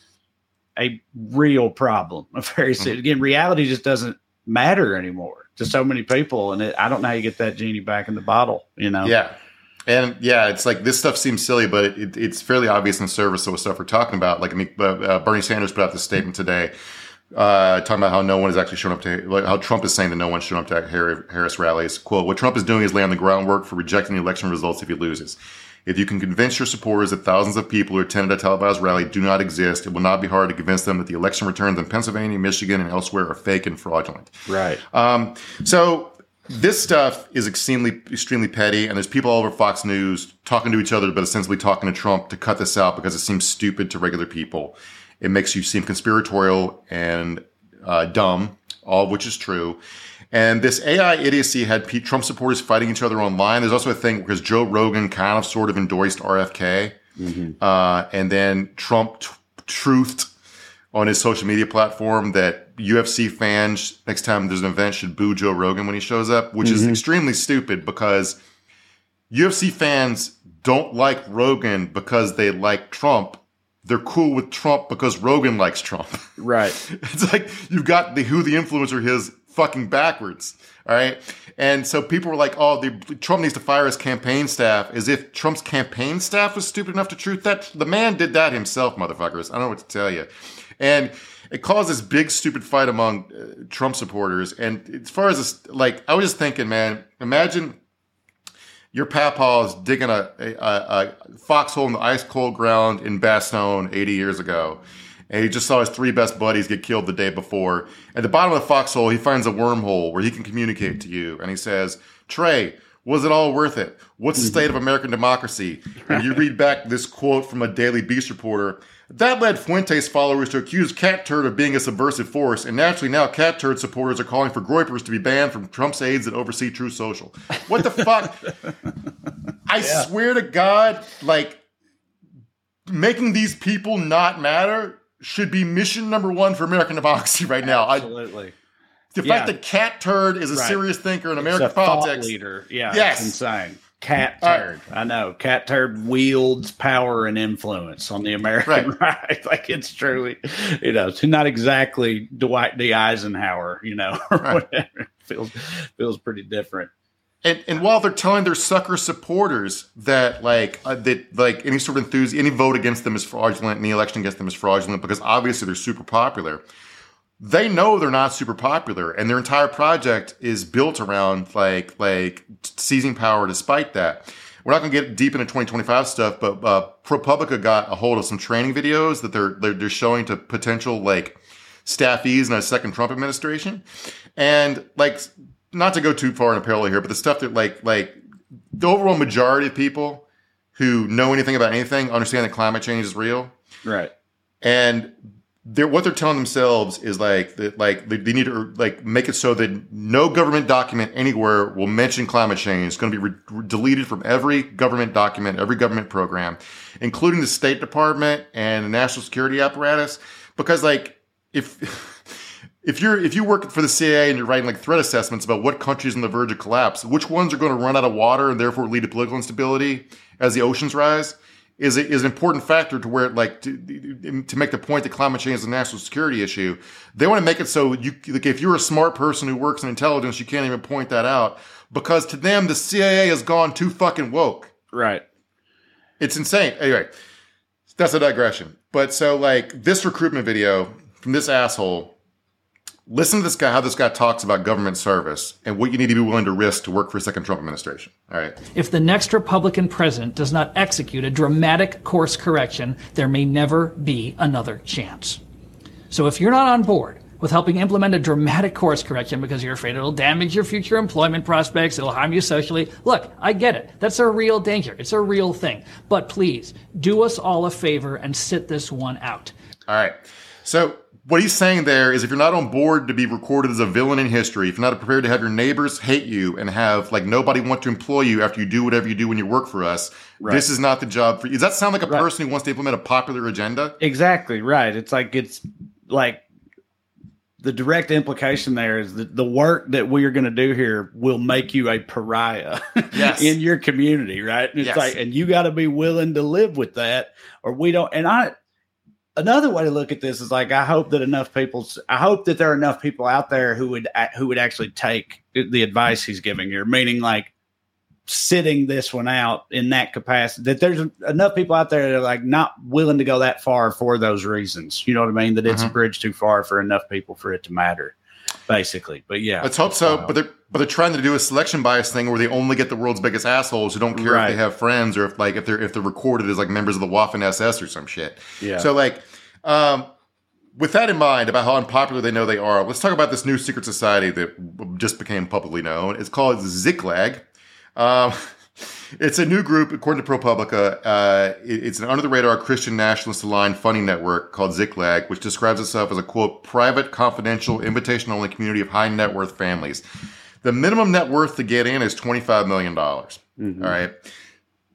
a real problem. A very mm-hmm. again, reality just doesn't matter anymore to so many people, and it, I don't know how you get that genie back in the bottle. You know? Yeah. And yeah, it's like this stuff seems silly, but it, it, it's fairly obvious in service of the stuff we're talking about. Like, I mean, uh, Bernie Sanders put out this statement today, uh, talking about how no one is actually showing up to, like, how Trump is saying that no one's showing up to Harris rallies. Quote, what Trump is doing is laying the groundwork for rejecting the election results if he loses. If you can convince your supporters that thousands of people who attended a televised rally do not exist, it will not be hard to convince them that the election returns in Pennsylvania, Michigan, and elsewhere are fake and fraudulent. Right. Um, so, this stuff is extremely, extremely petty, and there's people all over Fox News talking to each other, but essentially talking to Trump to cut this out because it seems stupid to regular people. It makes you seem conspiratorial and uh, dumb, all of which is true. And this A I idiocy had Pete Trump supporters fighting each other online. There's also a thing because Joe Rogan kind of sort of endorsed R F K, mm-hmm. uh, and then Trump t- truthed on his social media platform that U F C fans, next time there's an event, should boo Joe Rogan when he shows up, which mm-hmm. is extremely stupid because U F C fans don't like Rogan because they like Trump. They're cool with Trump because Rogan likes Trump. Right. It's like you've got the who the influencer is fucking backwards. All right. And so people were like, oh, the, Trump needs to fire his campaign staff, as if Trump's campaign staff was stupid enough to truth that. The man did that himself, motherfuckers. I don't know what to tell you. And it caused this big stupid fight among uh, Trump supporters. And as far as this, like, I was just thinking, man, imagine your papa's digging a, a, a foxhole in the ice cold ground in Bastogne eighty years ago. And he just saw his three best buddies get killed the day before. At the bottom of the foxhole, he finds a wormhole where he can communicate to you. And he says, Trey, was it all worth it? What's the state of American democracy? And you read back this quote from a Daily Beast reporter. That led Fuentes followers to accuse Cat Turd of being a subversive force. And naturally now Cat Turd supporters are calling for Groypers to be banned from Trump's aides that oversee Truth Social. What the fuck? I yeah. swear to God, like, making these people not matter should be mission number one for American democracy right now. Absolutely. I, the yeah. fact that Cat Turd is a right. serious thinker in American it's a politics. Thought leader. Yeah, yes. It's insane. Cat Turd. Right. I know. Cat Turd wields power and influence on the American right. right. Like, it's truly, you know, it's not exactly Dwight D. Eisenhower, you know, or right. whatever. Feels, feels pretty different. And and while they're telling their sucker supporters that like uh, that like any sort of enthusiasm, any vote against them is fraudulent, any election against them is fraudulent because obviously they're super popular. They know they're not super popular, and their entire project is built around like like seizing power. Despite that, we're not going to get deep into twenty twenty-five stuff, but uh, ProPublica got a hold of some training videos that they're they're, they're showing to potential like staffies in a second Trump administration, and like. Not to go too far in a parallel here, but the stuff that like like the overall majority of people who know anything about anything understand that climate change is real, right? And they're what they're telling themselves is like that like they, they need to like make it so that no government document anywhere will mention climate change. It's going to be re- re- deleted from every government document, every government program, including the State Department and the national security apparatus, because like if. If you're if you work for the C I A and you're writing like threat assessments about what countries on the verge of collapse, which ones are going to run out of water and therefore lead to political instability as the oceans rise, is a, is an important factor to where like to, to make the point that climate change is a national security issue. They want to make it so you like if you're a smart person who works in intelligence, you can't even point that out because to them the C I A has gone too fucking woke. Right. It's insane. Anyway, that's a digression. But so like this recruitment video from this asshole. Listen to this guy, how this guy talks about government service and what you need to be willing to risk to work for a second Trump administration. All right. If the next Republican president does not execute a dramatic course correction, there may never be another chance. So if you're not on board with helping implement a dramatic course correction because you're afraid it'll damage your future employment prospects, it'll harm you socially, look, I get it. That's a real danger. It's a real thing. But please, do us all a favor and sit this one out. All right. So what he's saying there is if you're not on board to be recorded as a villain in history, if you're not prepared to have your neighbors hate you and have like nobody want to employ you after you do whatever you do when you work for us, right. This is not the job for you. Does that sound like a right. person who wants to implement a popular agenda? Exactly, right. It's like it's like the direct implication there is that the work that we are going to do here will make you a pariah yes. in your community, right? And it's yes. like, and you got to be willing to live with that or we don't. And I, Another way to look at this is like I hope that enough people. I hope that there are enough people out there who would who would actually take the advice he's giving here. Meaning, like sitting this one out in that capacity. That there's enough people out there that are like not willing to go that far for those reasons. You know what I mean? That it's mm-hmm. a bridge too far for enough people for it to matter. Basically, but yeah, let's hope so. Uh, but they're but they're trying to do a selection bias thing where they only get the world's biggest assholes who don't care right. if they have friends or if like if they're if they're recorded as like members of the Waffen S S or some shit. Yeah. So like, um, with that in mind about how unpopular they know they are, let's talk about this new secret society that just became publicly known. It's called Ziklag. Um, it's a new group, according to ProPublica. Uh, it, it's an under-the-radar Christian nationalist aligned funding network called Ziklag, which describes itself as a, quote, private, confidential, invitation-only community of high net worth families. The minimum net worth to get in is twenty-five million dollars. Mm-hmm. All right.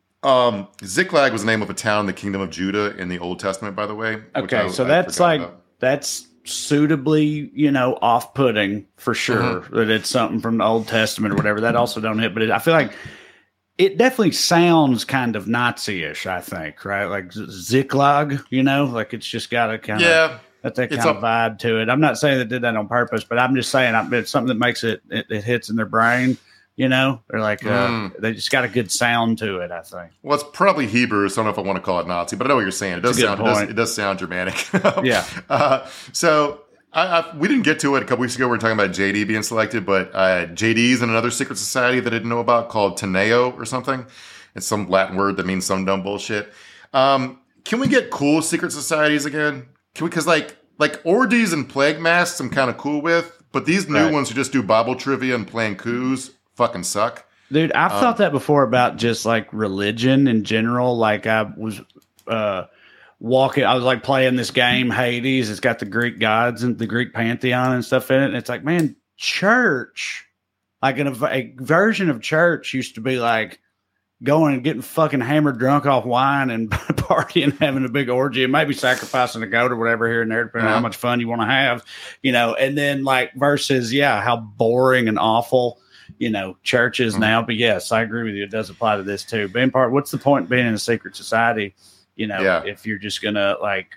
Um, Ziklag was the name of a town in the Kingdom of Judah in the Old Testament, by the way. Okay, I, so I that's like, about. that's suitably, you know, off-putting for sure. Mm-hmm. That it's something from the Old Testament or whatever. That also don't hit, but it, I feel like it definitely sounds kind of Nazi-ish, I think, right? Like Ziklag, you know, like it's just got a kind Yeah. of that, that kind It's of a- vibe to it. I'm not saying they did that on purpose, but I'm just saying I- it's something that makes it, it, it hits in their brain, you know? They're like, uh, Mm. they just got a good sound to it, I think. Well, it's probably Hebrew, so I don't know if I want to call it Nazi, but I know what you're saying. It does It's a good sound it does, point. it does sound Germanic. Yeah. Uh, so I, I, we didn't get to it a couple weeks ago. We were talking about J D being selected, but uh, J D's in another secret society that I didn't know about called Teneo or something. It's some Latin word that means some dumb bullshit. Um, can we get cool secret societies again? Can we? Because like like orgies and plague masks, I'm kind of cool with, but these new Right. ones who just do Bible trivia and playing coups fucking suck. Dude, I've Um, thought that before about just like religion in general. Like I was uh, walking, I was like playing this game, Hades. It's got the Greek gods and the Greek pantheon and stuff in it. And it's like, man, church, like in a, a version of church used to be like going and getting fucking hammered drunk off wine and partying, having a big orgy, and maybe sacrificing a goat or whatever here and there, depending on how Uh-huh. much fun you want to have, you know. And then like versus, yeah, how boring and awful, you know, church is Mhm. now. But yes, I agree with you. It does apply to this too. Being part, what's the point of being in a secret society? You know, Yeah. if you're just gonna like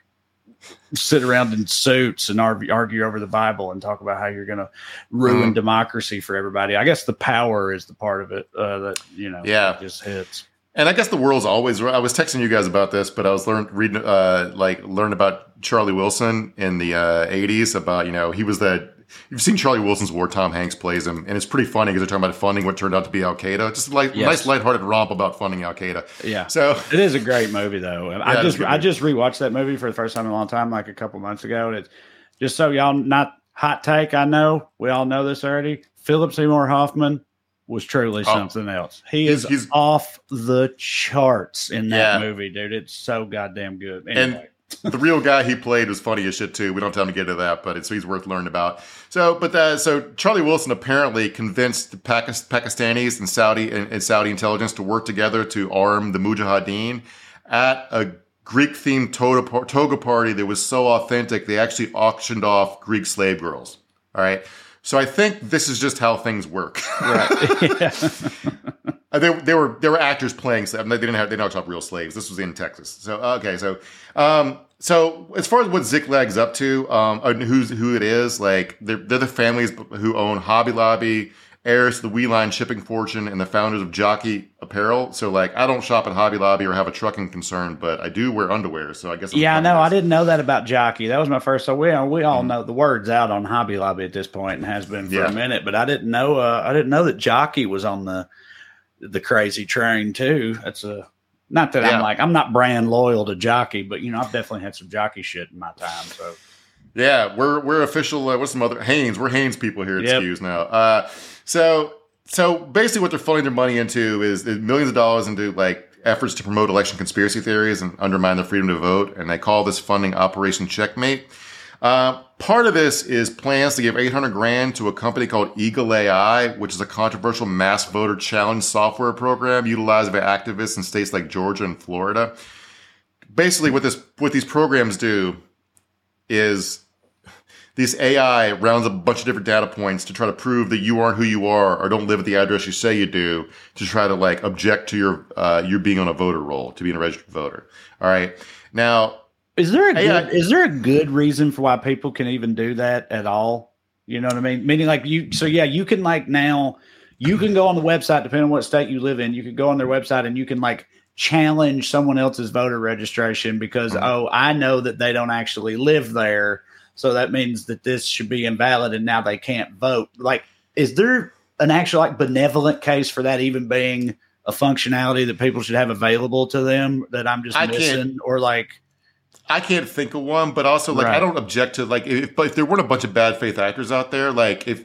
sit around in suits and argue, argue over the Bible and talk about how you're gonna ruin Mhm. democracy for everybody. I guess the power is the part of it uh, that you know, Yeah. just hits. And I guess the world's always. I was texting you guys about this, but I was learn reading, uh, like learned about Charlie Wilson in the uh, eighties. About you know he was the. You've seen Charlie Wilson's War. Tom Hanks plays him, and it's pretty funny because they're talking about funding what turned out to be Al Qaeda. Just like Yes. nice lighthearted romp about funding Al Qaeda. Yeah. So It is a great movie, though. Yeah, I it is just a good I movie. just rewatched that movie for the first time in a long time, like a couple months ago. And it's just so y'all not hot take. I know we all know this already. Philip Seymour Hoffman was truly Oh. something else. He He's- is he's- off the charts in that Yeah. movie, dude. It's so goddamn good. Anyway. the real guy he played was funny as shit too. We don't have time to get into that, but it's he's worth learning about. So, but uh, so Charlie Wilson apparently convinced the Pakis- Pakistanis and Saudi and, and Saudi intelligence to work together to arm the Mujahideen at a Greek-themed toga, toga party that was so authentic they actually auctioned off Greek slave girls. All right. So I think this is just how things work. Right. Uh, they, they were they were actors playing. They didn't have they didn't have real slaves. This was in Texas. So okay, so um, so as far as what Ziklag's up to, um, and who's who it is, like they're they're the families who own Hobby Lobby, heirs to the Wheeline shipping fortune, and the founders of Jockey Apparel. So like I don't shop at Hobby Lobby or have a trucking concern, but I do wear underwear. So I guess I'm Yeah, I fine know. with I this. didn't know that about Jockey. That was my first. So we we all Mm-hmm. know the word's out on Hobby Lobby at this point and has been for Yeah. a minute. But I didn't know. Uh, I didn't know that Jockey was on the the crazy train too. That's a not that Yeah. I'm like I'm not brand loyal to Jockey, but you know I've definitely had some Jockey shit in my time. So Yeah, we're we're official. Uh, what's some other Haynes? We're Haynes people here at Yep. Skews now. Uh, so so basically, what they're funneling their money into is, is millions of dollars into like efforts to promote election conspiracy theories and undermine their freedom to vote, and they call this funding Operation Checkmate. Uh, part of this is plans to give eight hundred grand to a company called Eagle A I, which is a controversial mass voter challenge software program utilized by activists in states like Georgia and Florida. Basically, what this what these programs do is this A I rounds up a bunch of different data points to try to prove that you aren't who you are or don't live at the address you say you do, to try to like object to your uh, your being on a voter roll, to being a registered voter. All right, now. is there a Hey, good, I- is there a good reason for why people can even do that at all? You know what I mean? Meaning like you. So yeah, you can like now you can go on the website depending on what state you live in. You can go on their website and you can like challenge someone else's voter registration because Mhm. oh I know that they don't actually live there. So that means that this should be invalid and now they can't vote. Like, is there an actual like benevolent case for that even being a functionality that people should have available to them that I'm just I can't- missing? Or like, I can't think of one, but also like Right. I don't object to like if but if there weren't a bunch of bad faith actors out there, like if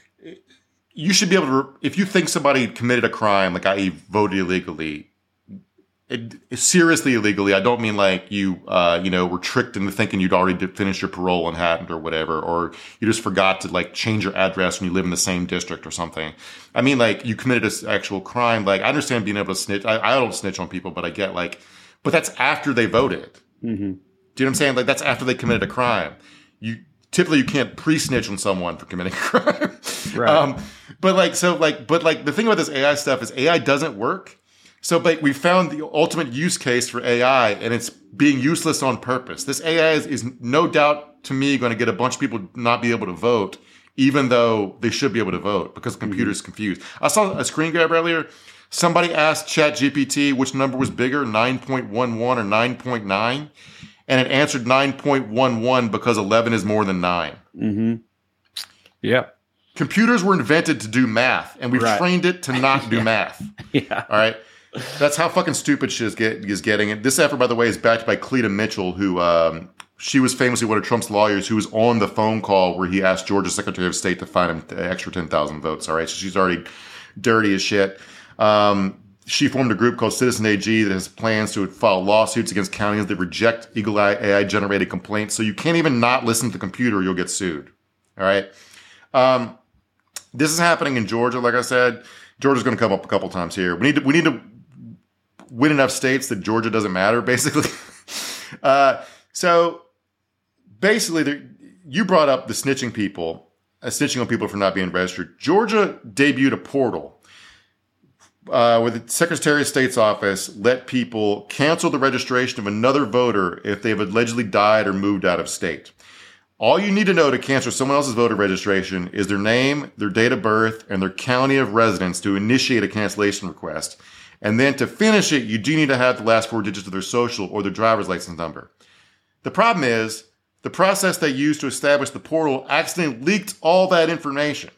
you should be able to if you think somebody committed a crime, like that is voted illegally, it, seriously illegally. I don't mean like you uh you know were tricked into thinking you'd already did finish your parole and hadn't or whatever, or you just forgot to like change your address when you live in the same district or something. I mean like you committed an actual crime. Like I understand being able to snitch. I, I don't snitch on people, but I get like, but that's after they voted. mm-hmm. Do you know what I'm saying? Like that's after they committed a crime. you typically you can't pre-snitch on someone for committing a crime. Right. Um, but like, so like, but like the thing about this A I stuff is A I doesn't work. So, but we found the ultimate use case for A I, and it's being useless on purpose. This A I is, is no doubt, to me, going to get a bunch of people not be able to vote, even though they should be able to vote because the computer's mm-hmm. confused. I saw a screen grab earlier. Somebody asked ChatGPT which number was bigger, nine point one one or nine point nine, and it answered nine point one one because eleven is more than nine. Mm-hmm. Yeah. Computers were invented to do math, and we've right. trained it to not do yeah. math. Yeah. All right. That's how fucking stupid shit is, get, is getting it. This effort, by the way, is backed by Cleta Mitchell, who um, she was famously one of Trump's lawyers who was on the phone call where he asked Georgia's Secretary of State to find him the extra ten thousand votes. All right. So she's already dirty as shit. Um, she formed a group called Citizen A G that has plans to file lawsuits against counties that reject Eagle Eye A I-generated complaints. So you can't even not listen to the computer or you'll get sued. All right. Um, this is happening in Georgia, like I said. Georgia's going to come up a couple times here. We need to, we need to win enough states that Georgia doesn't matter, basically. uh, so basically, you brought up the snitching people, uh, snitching on people for not being registered. Georgia debuted a portal uh, where the Secretary of State's office let people cancel the registration of another voter if they've allegedly died or moved out of state. All you need to know to cancel someone else's voter registration is their name, their date of birth, and their county of residence to initiate a cancellation request. And then to finish it, you do need to have the last four digits of their social or their driver's license number. The problem is, the process they used to establish the portal accidentally leaked all that information.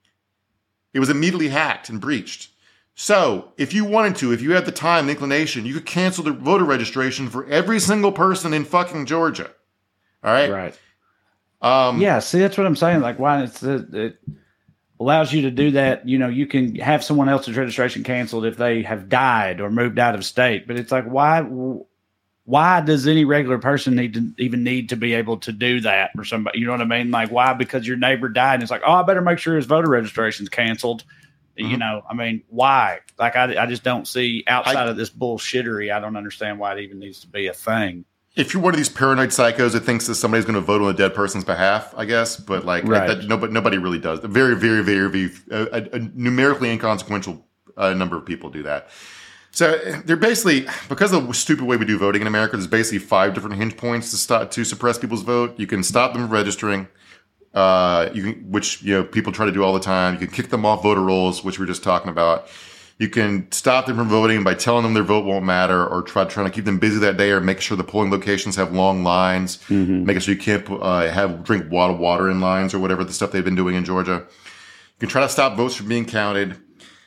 It was immediately hacked and breached. So, if you wanted to, if you had the time and inclination, you could cancel the voter registration for every single person in fucking Georgia. All right? Right. Um, yeah, see, that's what I'm saying. Like, why it's it, it allows you to do that. You know, you can have someone else's registration canceled if they have died or moved out of state. But it's like, why? Why does any regular person need to even need to be able to do that for somebody? You know what I mean? Like, why? Because your neighbor died, and it's like, oh, I better make sure his voter registration's canceled. Mm-hmm. You know, I mean, why? Like, I, I just don't see outside I, of this bullshittery. I don't understand why it even needs to be a thing. If you're one of these paranoid psychos that thinks that somebody's going to vote on a dead person's behalf, I guess, but like, right. that, nobody, nobody really does. A very, very, very, very a, a numerically inconsequential uh, number of people do that. So they're basically, because of the stupid way we do voting in America, there's basically five different hinge points to stop to suppress people's vote. You can stop them from registering, uh, you can, which you know people try to do all the time. You can kick them off voter rolls, which we were just talking about. You can stop them from voting by telling them their vote won't matter, or try trying to keep them busy that day, or make sure the polling locations have long lines, mm-hmm. making sure you can't uh, have drink water water in lines or whatever the stuff they've been doing in Georgia. You can try to stop votes from being counted,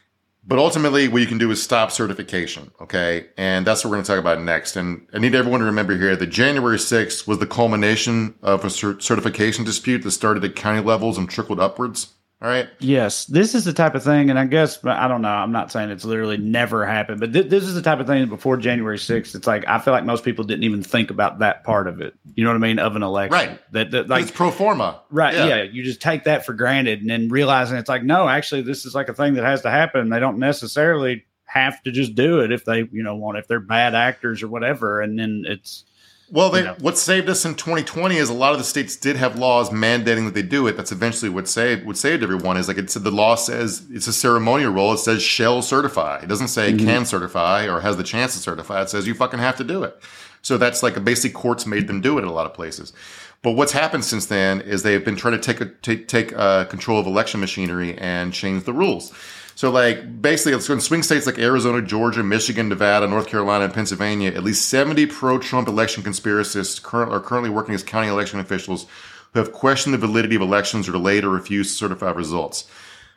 but ultimately what you can do is stop certification. Okay, and that's what we're going to talk about next. And I need everyone to remember here that January sixth was the culmination of a cert- certification dispute that started at county levels and trickled upwards. All right. Yes, this is the type of thing, and I guess I don't know. I'm not saying it's literally never happened, but th- this is the type of thing that before January sixth, it's like I feel like most people didn't even think about that part of it. You know what I mean? Of an election, right? That, that like it's pro forma, right? Yeah. yeah, you just take that for granted, and then realizing it's like no, actually, this is like a thing that has to happen. They don't necessarily have to just do it if they, you know, want if they're bad actors or whatever, and then it's. Well, they, you know. what saved us in twenty twenty is a lot of the states did have laws mandating that they do it. That's eventually what saved what saved everyone. Is like it said the law says it's a ceremonial role. It says shall certify. It doesn't say mm-hmm. can certify or has the chance to certify. It says you fucking have to do it. So that's like a basic courts made them do it in a lot of places. But what's happened since then is they've been trying to take a, take take uh, control of election machinery and change the rules. So, like, basically, it's in swing states like Arizona, Georgia, Michigan, Nevada, North Carolina, and Pennsylvania, at least seventy pro-Trump election conspiracists current, are currently working as county election officials who have questioned the validity of elections or delayed or refused to certify results.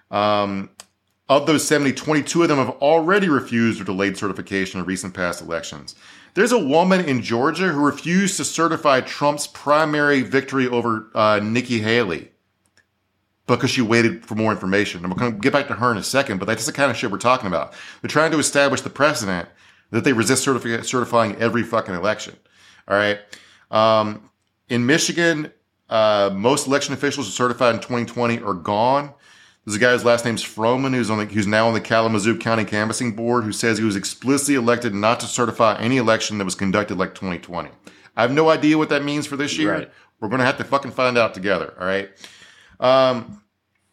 Um, of those seventy, twenty-two of them have already refused or delayed certification of recent past elections. There's a woman in Georgia who refused to certify Trump's primary victory over uh, Nikki Haley, because she waited for more information. And we're going to get back to her in a second, but that's the kind of shit we're talking about. They're trying to establish the precedent that they resist certifi- certifying every fucking election. All right. Um, in Michigan, uh, most election officials who certified in twenty twenty are gone. There's a guy whose last name's Froman, who's on the, who's now on the Kalamazoo County Canvassing Board, who says he was explicitly elected not to certify any election that was conducted like twenty twenty. I have no idea what that means for this year. Right. We're going to have to fucking find out together. All right. Um,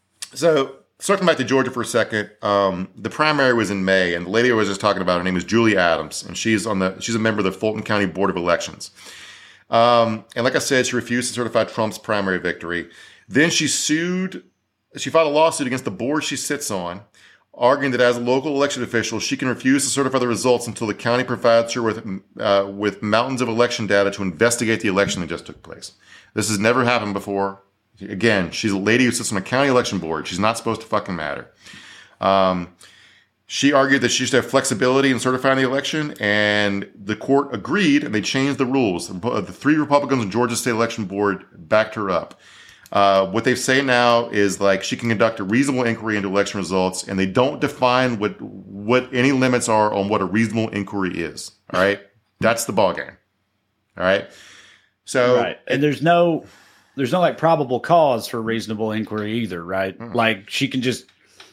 so circling back to Georgia for a second, um, the primary was in May, and the lady I was just talking about, her name is Julie Adams, and she's on the she's a member of the Fulton County Board of Elections. Um, and like I said, she refused to certify Trump's primary victory. Then she sued. She filed a lawsuit against the board she sits on, arguing that as a local election official, she can refuse to certify the results until the county provides her with uh, with mountains of election data to investigate the election that just took place. This has never happened before. Again, she's a lady who sits on a county election board. She's not supposed to fucking matter. Um, she argued that she should have flexibility in certifying the election, and the court agreed, and they changed the rules. The three Republicans on Georgia State Election Board backed her up. Uh, what they say now is like she can conduct a reasonable inquiry into election results, and they don't define what what any limits are on what a reasonable inquiry is. All right, that's the ballgame. All right, so right, and there's no there's no like probable cause for reasonable inquiry either, right? Mm-hmm. Like she can just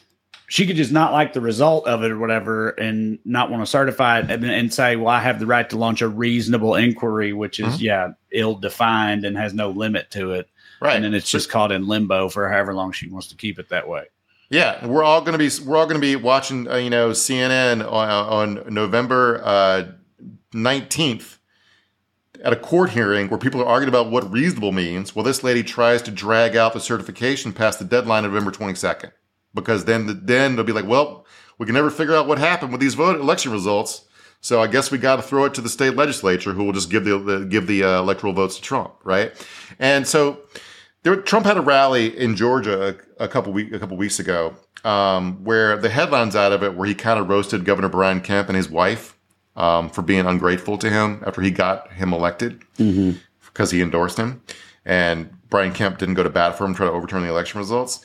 she could just not like the result of it or whatever, and not want to certify it, and, and say, well, I have the right to launch a reasonable inquiry, which is mm-hmm. yeah ill defined and has no limit to it. Right. And then it's just caught in limbo for however long she wants to keep it that way. Yeah, we're all going to be we're all going to be watching, uh, you know, C N N on, on November uh, nineteenth at a court hearing where people are arguing about what reasonable means. Well, this lady tries to drag out the certification past the deadline of November twenty-second, because then the, then they'll be like, well, we can never figure out what happened with these vote election results. So I guess we got to throw it to the state legislature, who will just give the, the give the uh, electoral votes to Trump, right? And so there, Trump had a rally in Georgia a, a couple week a couple weeks ago, um, where the headlines out of it where he kind of roasted Governor Brian Kemp and his wife um, for being ungrateful to him after he got him elected mm-hmm. because he endorsed him, and Brian Kemp didn't go to bat for him, try to overturn the election results.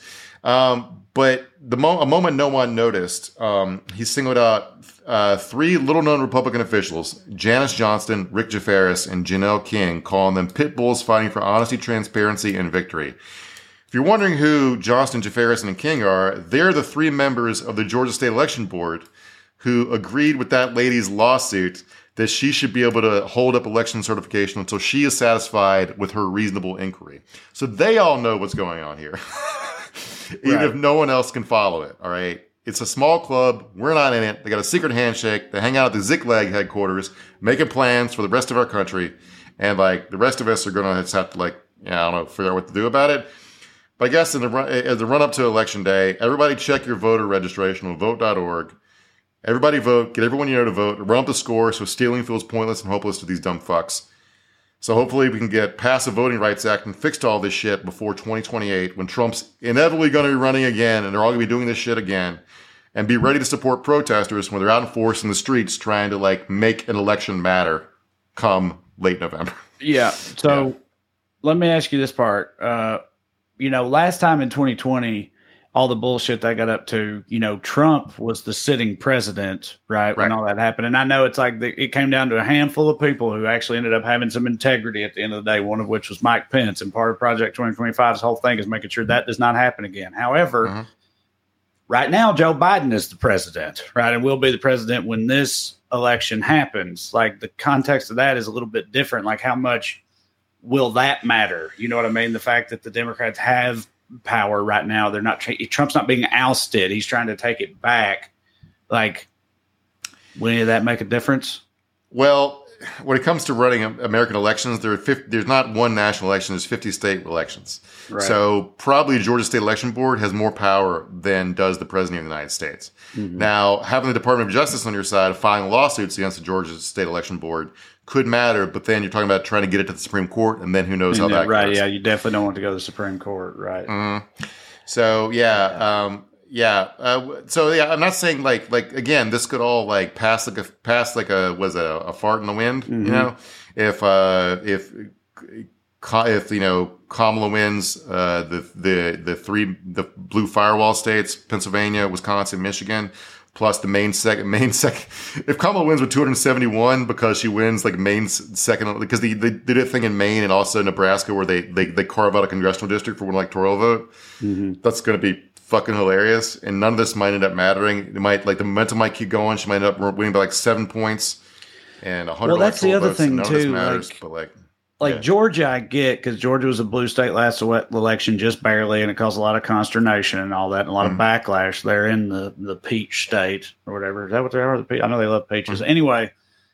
Um, but the mo- a moment no one noticed, um, he singled out uh, three little-known Republican officials, Janice Johnston, Rick Jaffaris, and Janelle King, calling them pit bulls fighting for honesty, transparency, and victory. If you're wondering who Johnston, Jaffaris, and King are, they're the three members of the Georgia State Election Board who agreed with that lady's lawsuit that she should be able to hold up election certification until she is satisfied with her reasonable inquiry. So they all know what's going on here. Even right. if no one else can follow it, all right? It's a small club. We're not in it. They got a secret handshake. They hang out at the Ziklag headquarters, making plans for the rest of our country. And, like, the rest of us are going to just have to, like, yeah, I don't know, figure out what to do about it. But I guess in the run, as the run-up to Election Day, everybody check your voter registration on vote dot org. Everybody vote. Get everyone you know to vote. Run up the score so stealing feels pointless and hopeless to these dumb fucks. So hopefully we can get past the Voting Rights Act and fixed all this shit before twenty twenty-eight, when Trump's inevitably going to be running again and they're all going to be doing this shit again, and be ready to support protesters when they're out in force in the streets trying to, like, make an election matter come late November. Yeah. So yeah. Let me ask you this part. Uh, you know, last time in twenty twenty, all the bullshit they got up to, you know, Trump was the sitting president, right, when right. all that happened. And I know it's like the, it came down to a handful of people who actually ended up having some integrity at the end of the day, one of which was Mike Pence. And part of Project twenty twenty-five's whole thing is making sure that does not happen again. However, mm-hmm. right now, Joe Biden is the president, right, and will be the president when this election happens. Like, the context of that is a little bit different. Like, how much will that matter? You know what I mean? The fact that the Democrats have power right now, they're not Trump's not being ousted, he's trying to take it back. Like, will any of that make a difference? Well, when it comes to running American elections, there are fifty, there's not one national election, there's fifty state elections. Right. So probably Georgia State Election Board has more power than does the President of the United States. Mm-hmm. Now, having the Department of Justice on your side filing lawsuits against the Georgia State Election Board could matter, but then you're talking about trying to get it to the Supreme Court, and then who knows and how then, that right, goes. Yeah, you definitely don't want to go to the Supreme Court, right? Mm-hmm. So, yeah, yeah. Um, yeah. Uh, so, yeah, I'm not saying, like, like again, this could all, like, pass like a, pass like a, was a, a fart in the wind, mm-hmm. you know? If, uh, if, if, you know, Kamala wins uh, the, the, the three, the blue firewall states, Pennsylvania, Wisconsin, Michigan, plus the main second, main second. If Kamala wins with two hundred seventy-one because she wins like Maine second, because they, they did a thing in Maine and also Nebraska where they, they, they carve out a congressional district for one electoral vote. Mm-hmm. That's going to be fucking hilarious. And none of this might end up mattering. It might, like, the momentum might keep going. She might end up winning by like seven points and a hundred. Well, that's the other thing none too. Of this matters, like, but like, like yeah. Georgia, I get because Georgia was a blue state last election, just barely, and it caused a lot of consternation and all that, and a lot mm-hmm. of backlash. They're in the the peach state or whatever. Is that what they are? The pe- I know they love peaches. Mm-hmm. Anyway,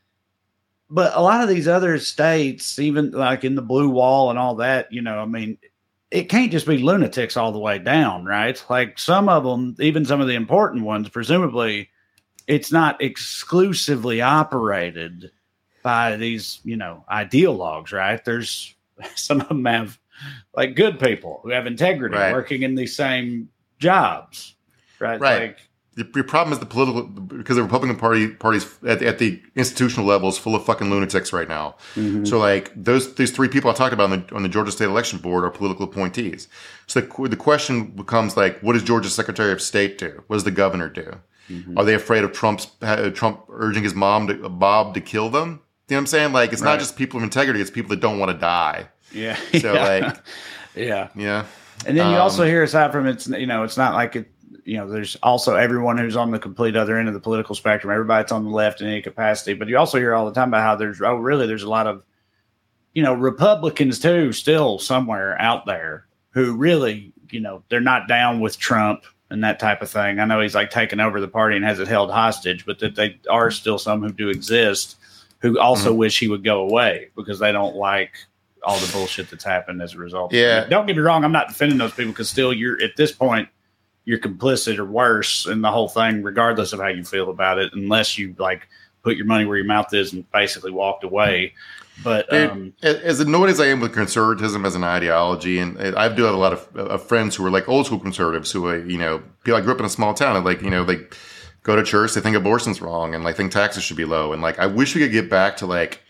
but a lot of these other states, even like in the blue wall and all that, you know, I mean, it can't just be lunatics all the way down, right? Like some of them, even some of the important ones, presumably, it's not exclusively operated by these, you know, ideologues, right? There's some of them have like good people who have integrity right. working in these same jobs, right? Right. Like, the, the problem is the political, because the Republican Party parties at, at the institutional level is full of fucking lunatics right now. Mm-hmm. So like those these three people I talked about on the, on the Georgia State Election Board are political appointees. So the, the question becomes like, what does Georgia's Secretary of State do? What does the governor do? Mm-hmm. Are they afraid of Trump's uh, Trump urging his mom to, Bob to kill them? You know what I'm saying? Like, it's right. not just people of integrity; it's people that don't want to die. Yeah. So, yeah. like, yeah, yeah. And then you um, also hear aside from it's, you know, it's not like it. You know, there's also everyone who's on the complete other end of the political spectrum. Everybody's on the left in any capacity, but you also hear all the time about how there's oh, really, there's a lot of, you know, Republicans too, still somewhere out there who really, you know, they're not down with Trump and that type of thing. I know he's like taken over the party and has it held hostage, but that they are still some who do exist who also mm-hmm. wish he would go away because they don't like all the bullshit that's happened as a result. Yeah. Don't get me wrong. I'm not defending those people because still you're at this point, you're complicit or worse in the whole thing, regardless of how you feel about it, unless you like put your money where your mouth is and basically walked away. But um, it, as annoyed as I am with conservatism as an ideology, and I do have a lot of, of friends who are like old school conservatives who, are, you know, people I grew up in a small town and like, you know, they go to church, they think abortion's wrong and like think taxes should be low. And like, I wish we could get back to like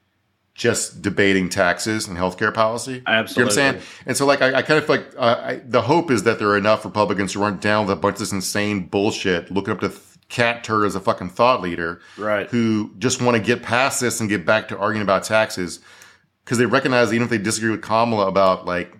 just debating taxes and healthcare policy. Absolutely. You know what I'm saying? And so like, I, I kind of feel like uh, I, the hope is that there are enough Republicans who aren't down with a bunch of this insane bullshit, looking up to th- Cat Turr as a fucking thought leader, right? Who just want to get past this and get back to arguing about taxes because they recognize that even if they disagree with Kamala about like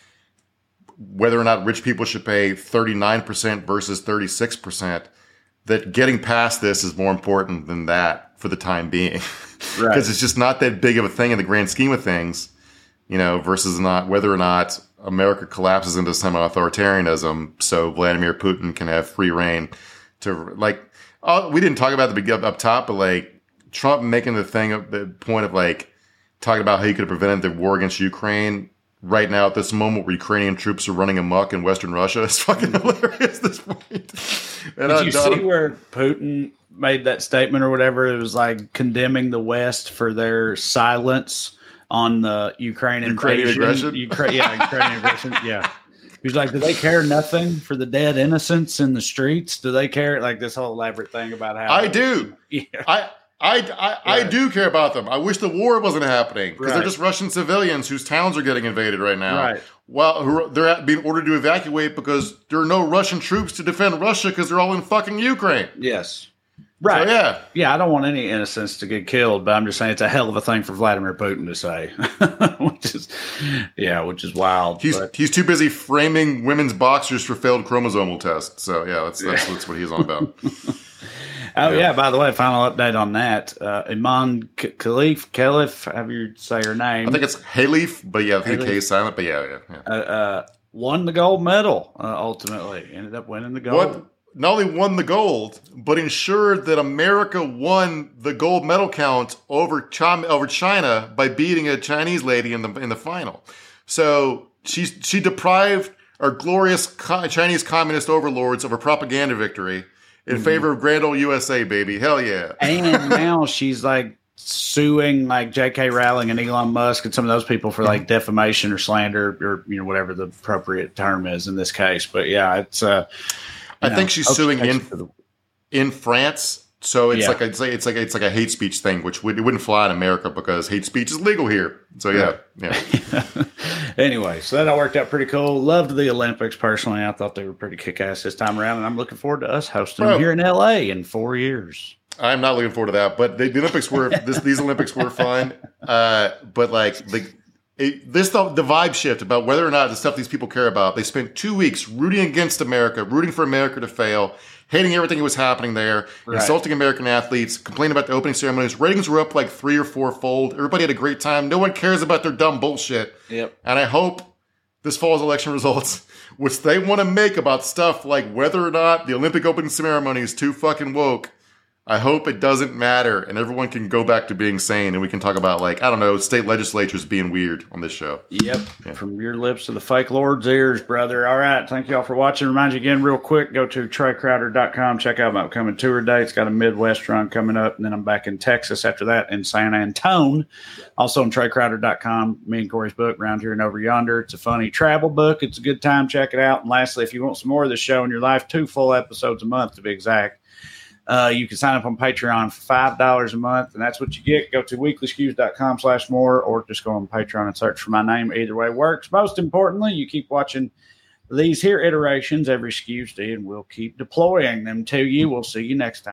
whether or not rich people should pay thirty-nine percent versus thirty-six percent, that getting past this is more important than that for the time being. Because right. it's just not that big of a thing in the grand scheme of things, you know, versus not whether or not America collapses into semi-authoritarianism so Vladimir Putin can have free reign to, like, oh, we didn't talk about the big up, up top, but like Trump making the thing, the point of like talking about how he could have prevented the war against Ukraine right now at this moment where Ukrainian troops are running amok in Western Russia is fucking hilarious at this point. And Did I, you I, see where Putin made that statement or whatever? It was like condemning the West for their silence on the Ukraine Ukrainian invasion. aggression? Ukra- yeah, Ukrainian aggression. Yeah. He's like, do they care nothing for the dead innocents in the streets? Do they care? Like this whole elaborate thing about how I do. Yeah. I I, I, yeah. I do care about them. I wish the war wasn't happening because right. they're just Russian civilians whose towns are getting invaded right now. Right. Well, who they're being ordered to evacuate because there are no Russian troops to defend Russia because they're all in fucking Ukraine. Yes. Right. So, yeah. Yeah, I don't want any innocents to get killed, but I'm just saying it's a hell of a thing for Vladimir Putin to say. which is yeah, which is wild. He's but. he's too busy framing women's boxers for failed chromosomal tests. So yeah, that's that's, that's what he's on about. Oh, yeah. yeah, by the way, final update on that. Uh, Iman Khalif, Khalif, however you say her name. I think it's Halif, but yeah, I think the K is silent, but yeah, yeah. yeah. Uh, uh, won the gold medal, uh, ultimately. Ended up winning the gold. What? Not only won the gold, but ensured that America won the gold medal count over China, over China by beating a Chinese lady in the in the final. So she she deprived our glorious co- Chinese communist overlords of a propaganda victory in mm-hmm. favor of grand old U S A, baby. Hell yeah! And now she's like suing like J K Rowling and Elon Musk and some of those people for like defamation or slander or you know whatever the appropriate term is in this case. But yeah, it's uh. I know, think she's okay, suing in the, in France, so it's yeah. like it's like it's like it's like a hate speech thing, which would, it wouldn't fly in America because hate speech is legal here. So yeah, yeah. yeah. Anyway, so that all worked out pretty cool. Loved the Olympics personally. I thought they were pretty kick ass this time around, and I'm looking forward to us hosting well, them here in L A in four years. I'm not looking forward to that, but the, the Olympics were this, these Olympics were fun. Uh, but like the It, this the, the vibe shift about whether or not the stuff these people care about. They spent two weeks rooting against America, rooting for America to fail, hating everything that was happening there, right. insulting American athletes, complaining about the opening ceremonies. Ratings were up like three or four fold. Everybody had a great time. No one cares about their dumb bullshit. Yep. And I hope this fall's election results, which they want to make about stuff like whether or not the Olympic opening ceremony is too fucking woke. I hope it doesn't matter and everyone can go back to being sane and we can talk about, like, I don't know, state legislatures being weird on this show. Yep. Yeah. From your lips to the fake Lord's ears, brother. All right. Thank you all for watching. Remind you again real quick, go to Trey Crowder dot com. Check out my upcoming tour dates. Got a Midwest run coming up, and then I'm back in Texas after that in San Antone. Also on Trey Crowder dot com, me and Corey's book, Round Here and Over Yonder. It's a funny travel book. It's a good time. Check it out. And lastly, if you want some more of this show in your life, two full episodes a month to be exact, Uh, you can sign up on Patreon for five dollars a month, and that's what you get. Go to weekly skews dot com slash more, or just go on Patreon and search for my name. Either way works. Most importantly, you keep watching these here iterations every Skews day, and we'll keep deploying them to you. We'll see you next time.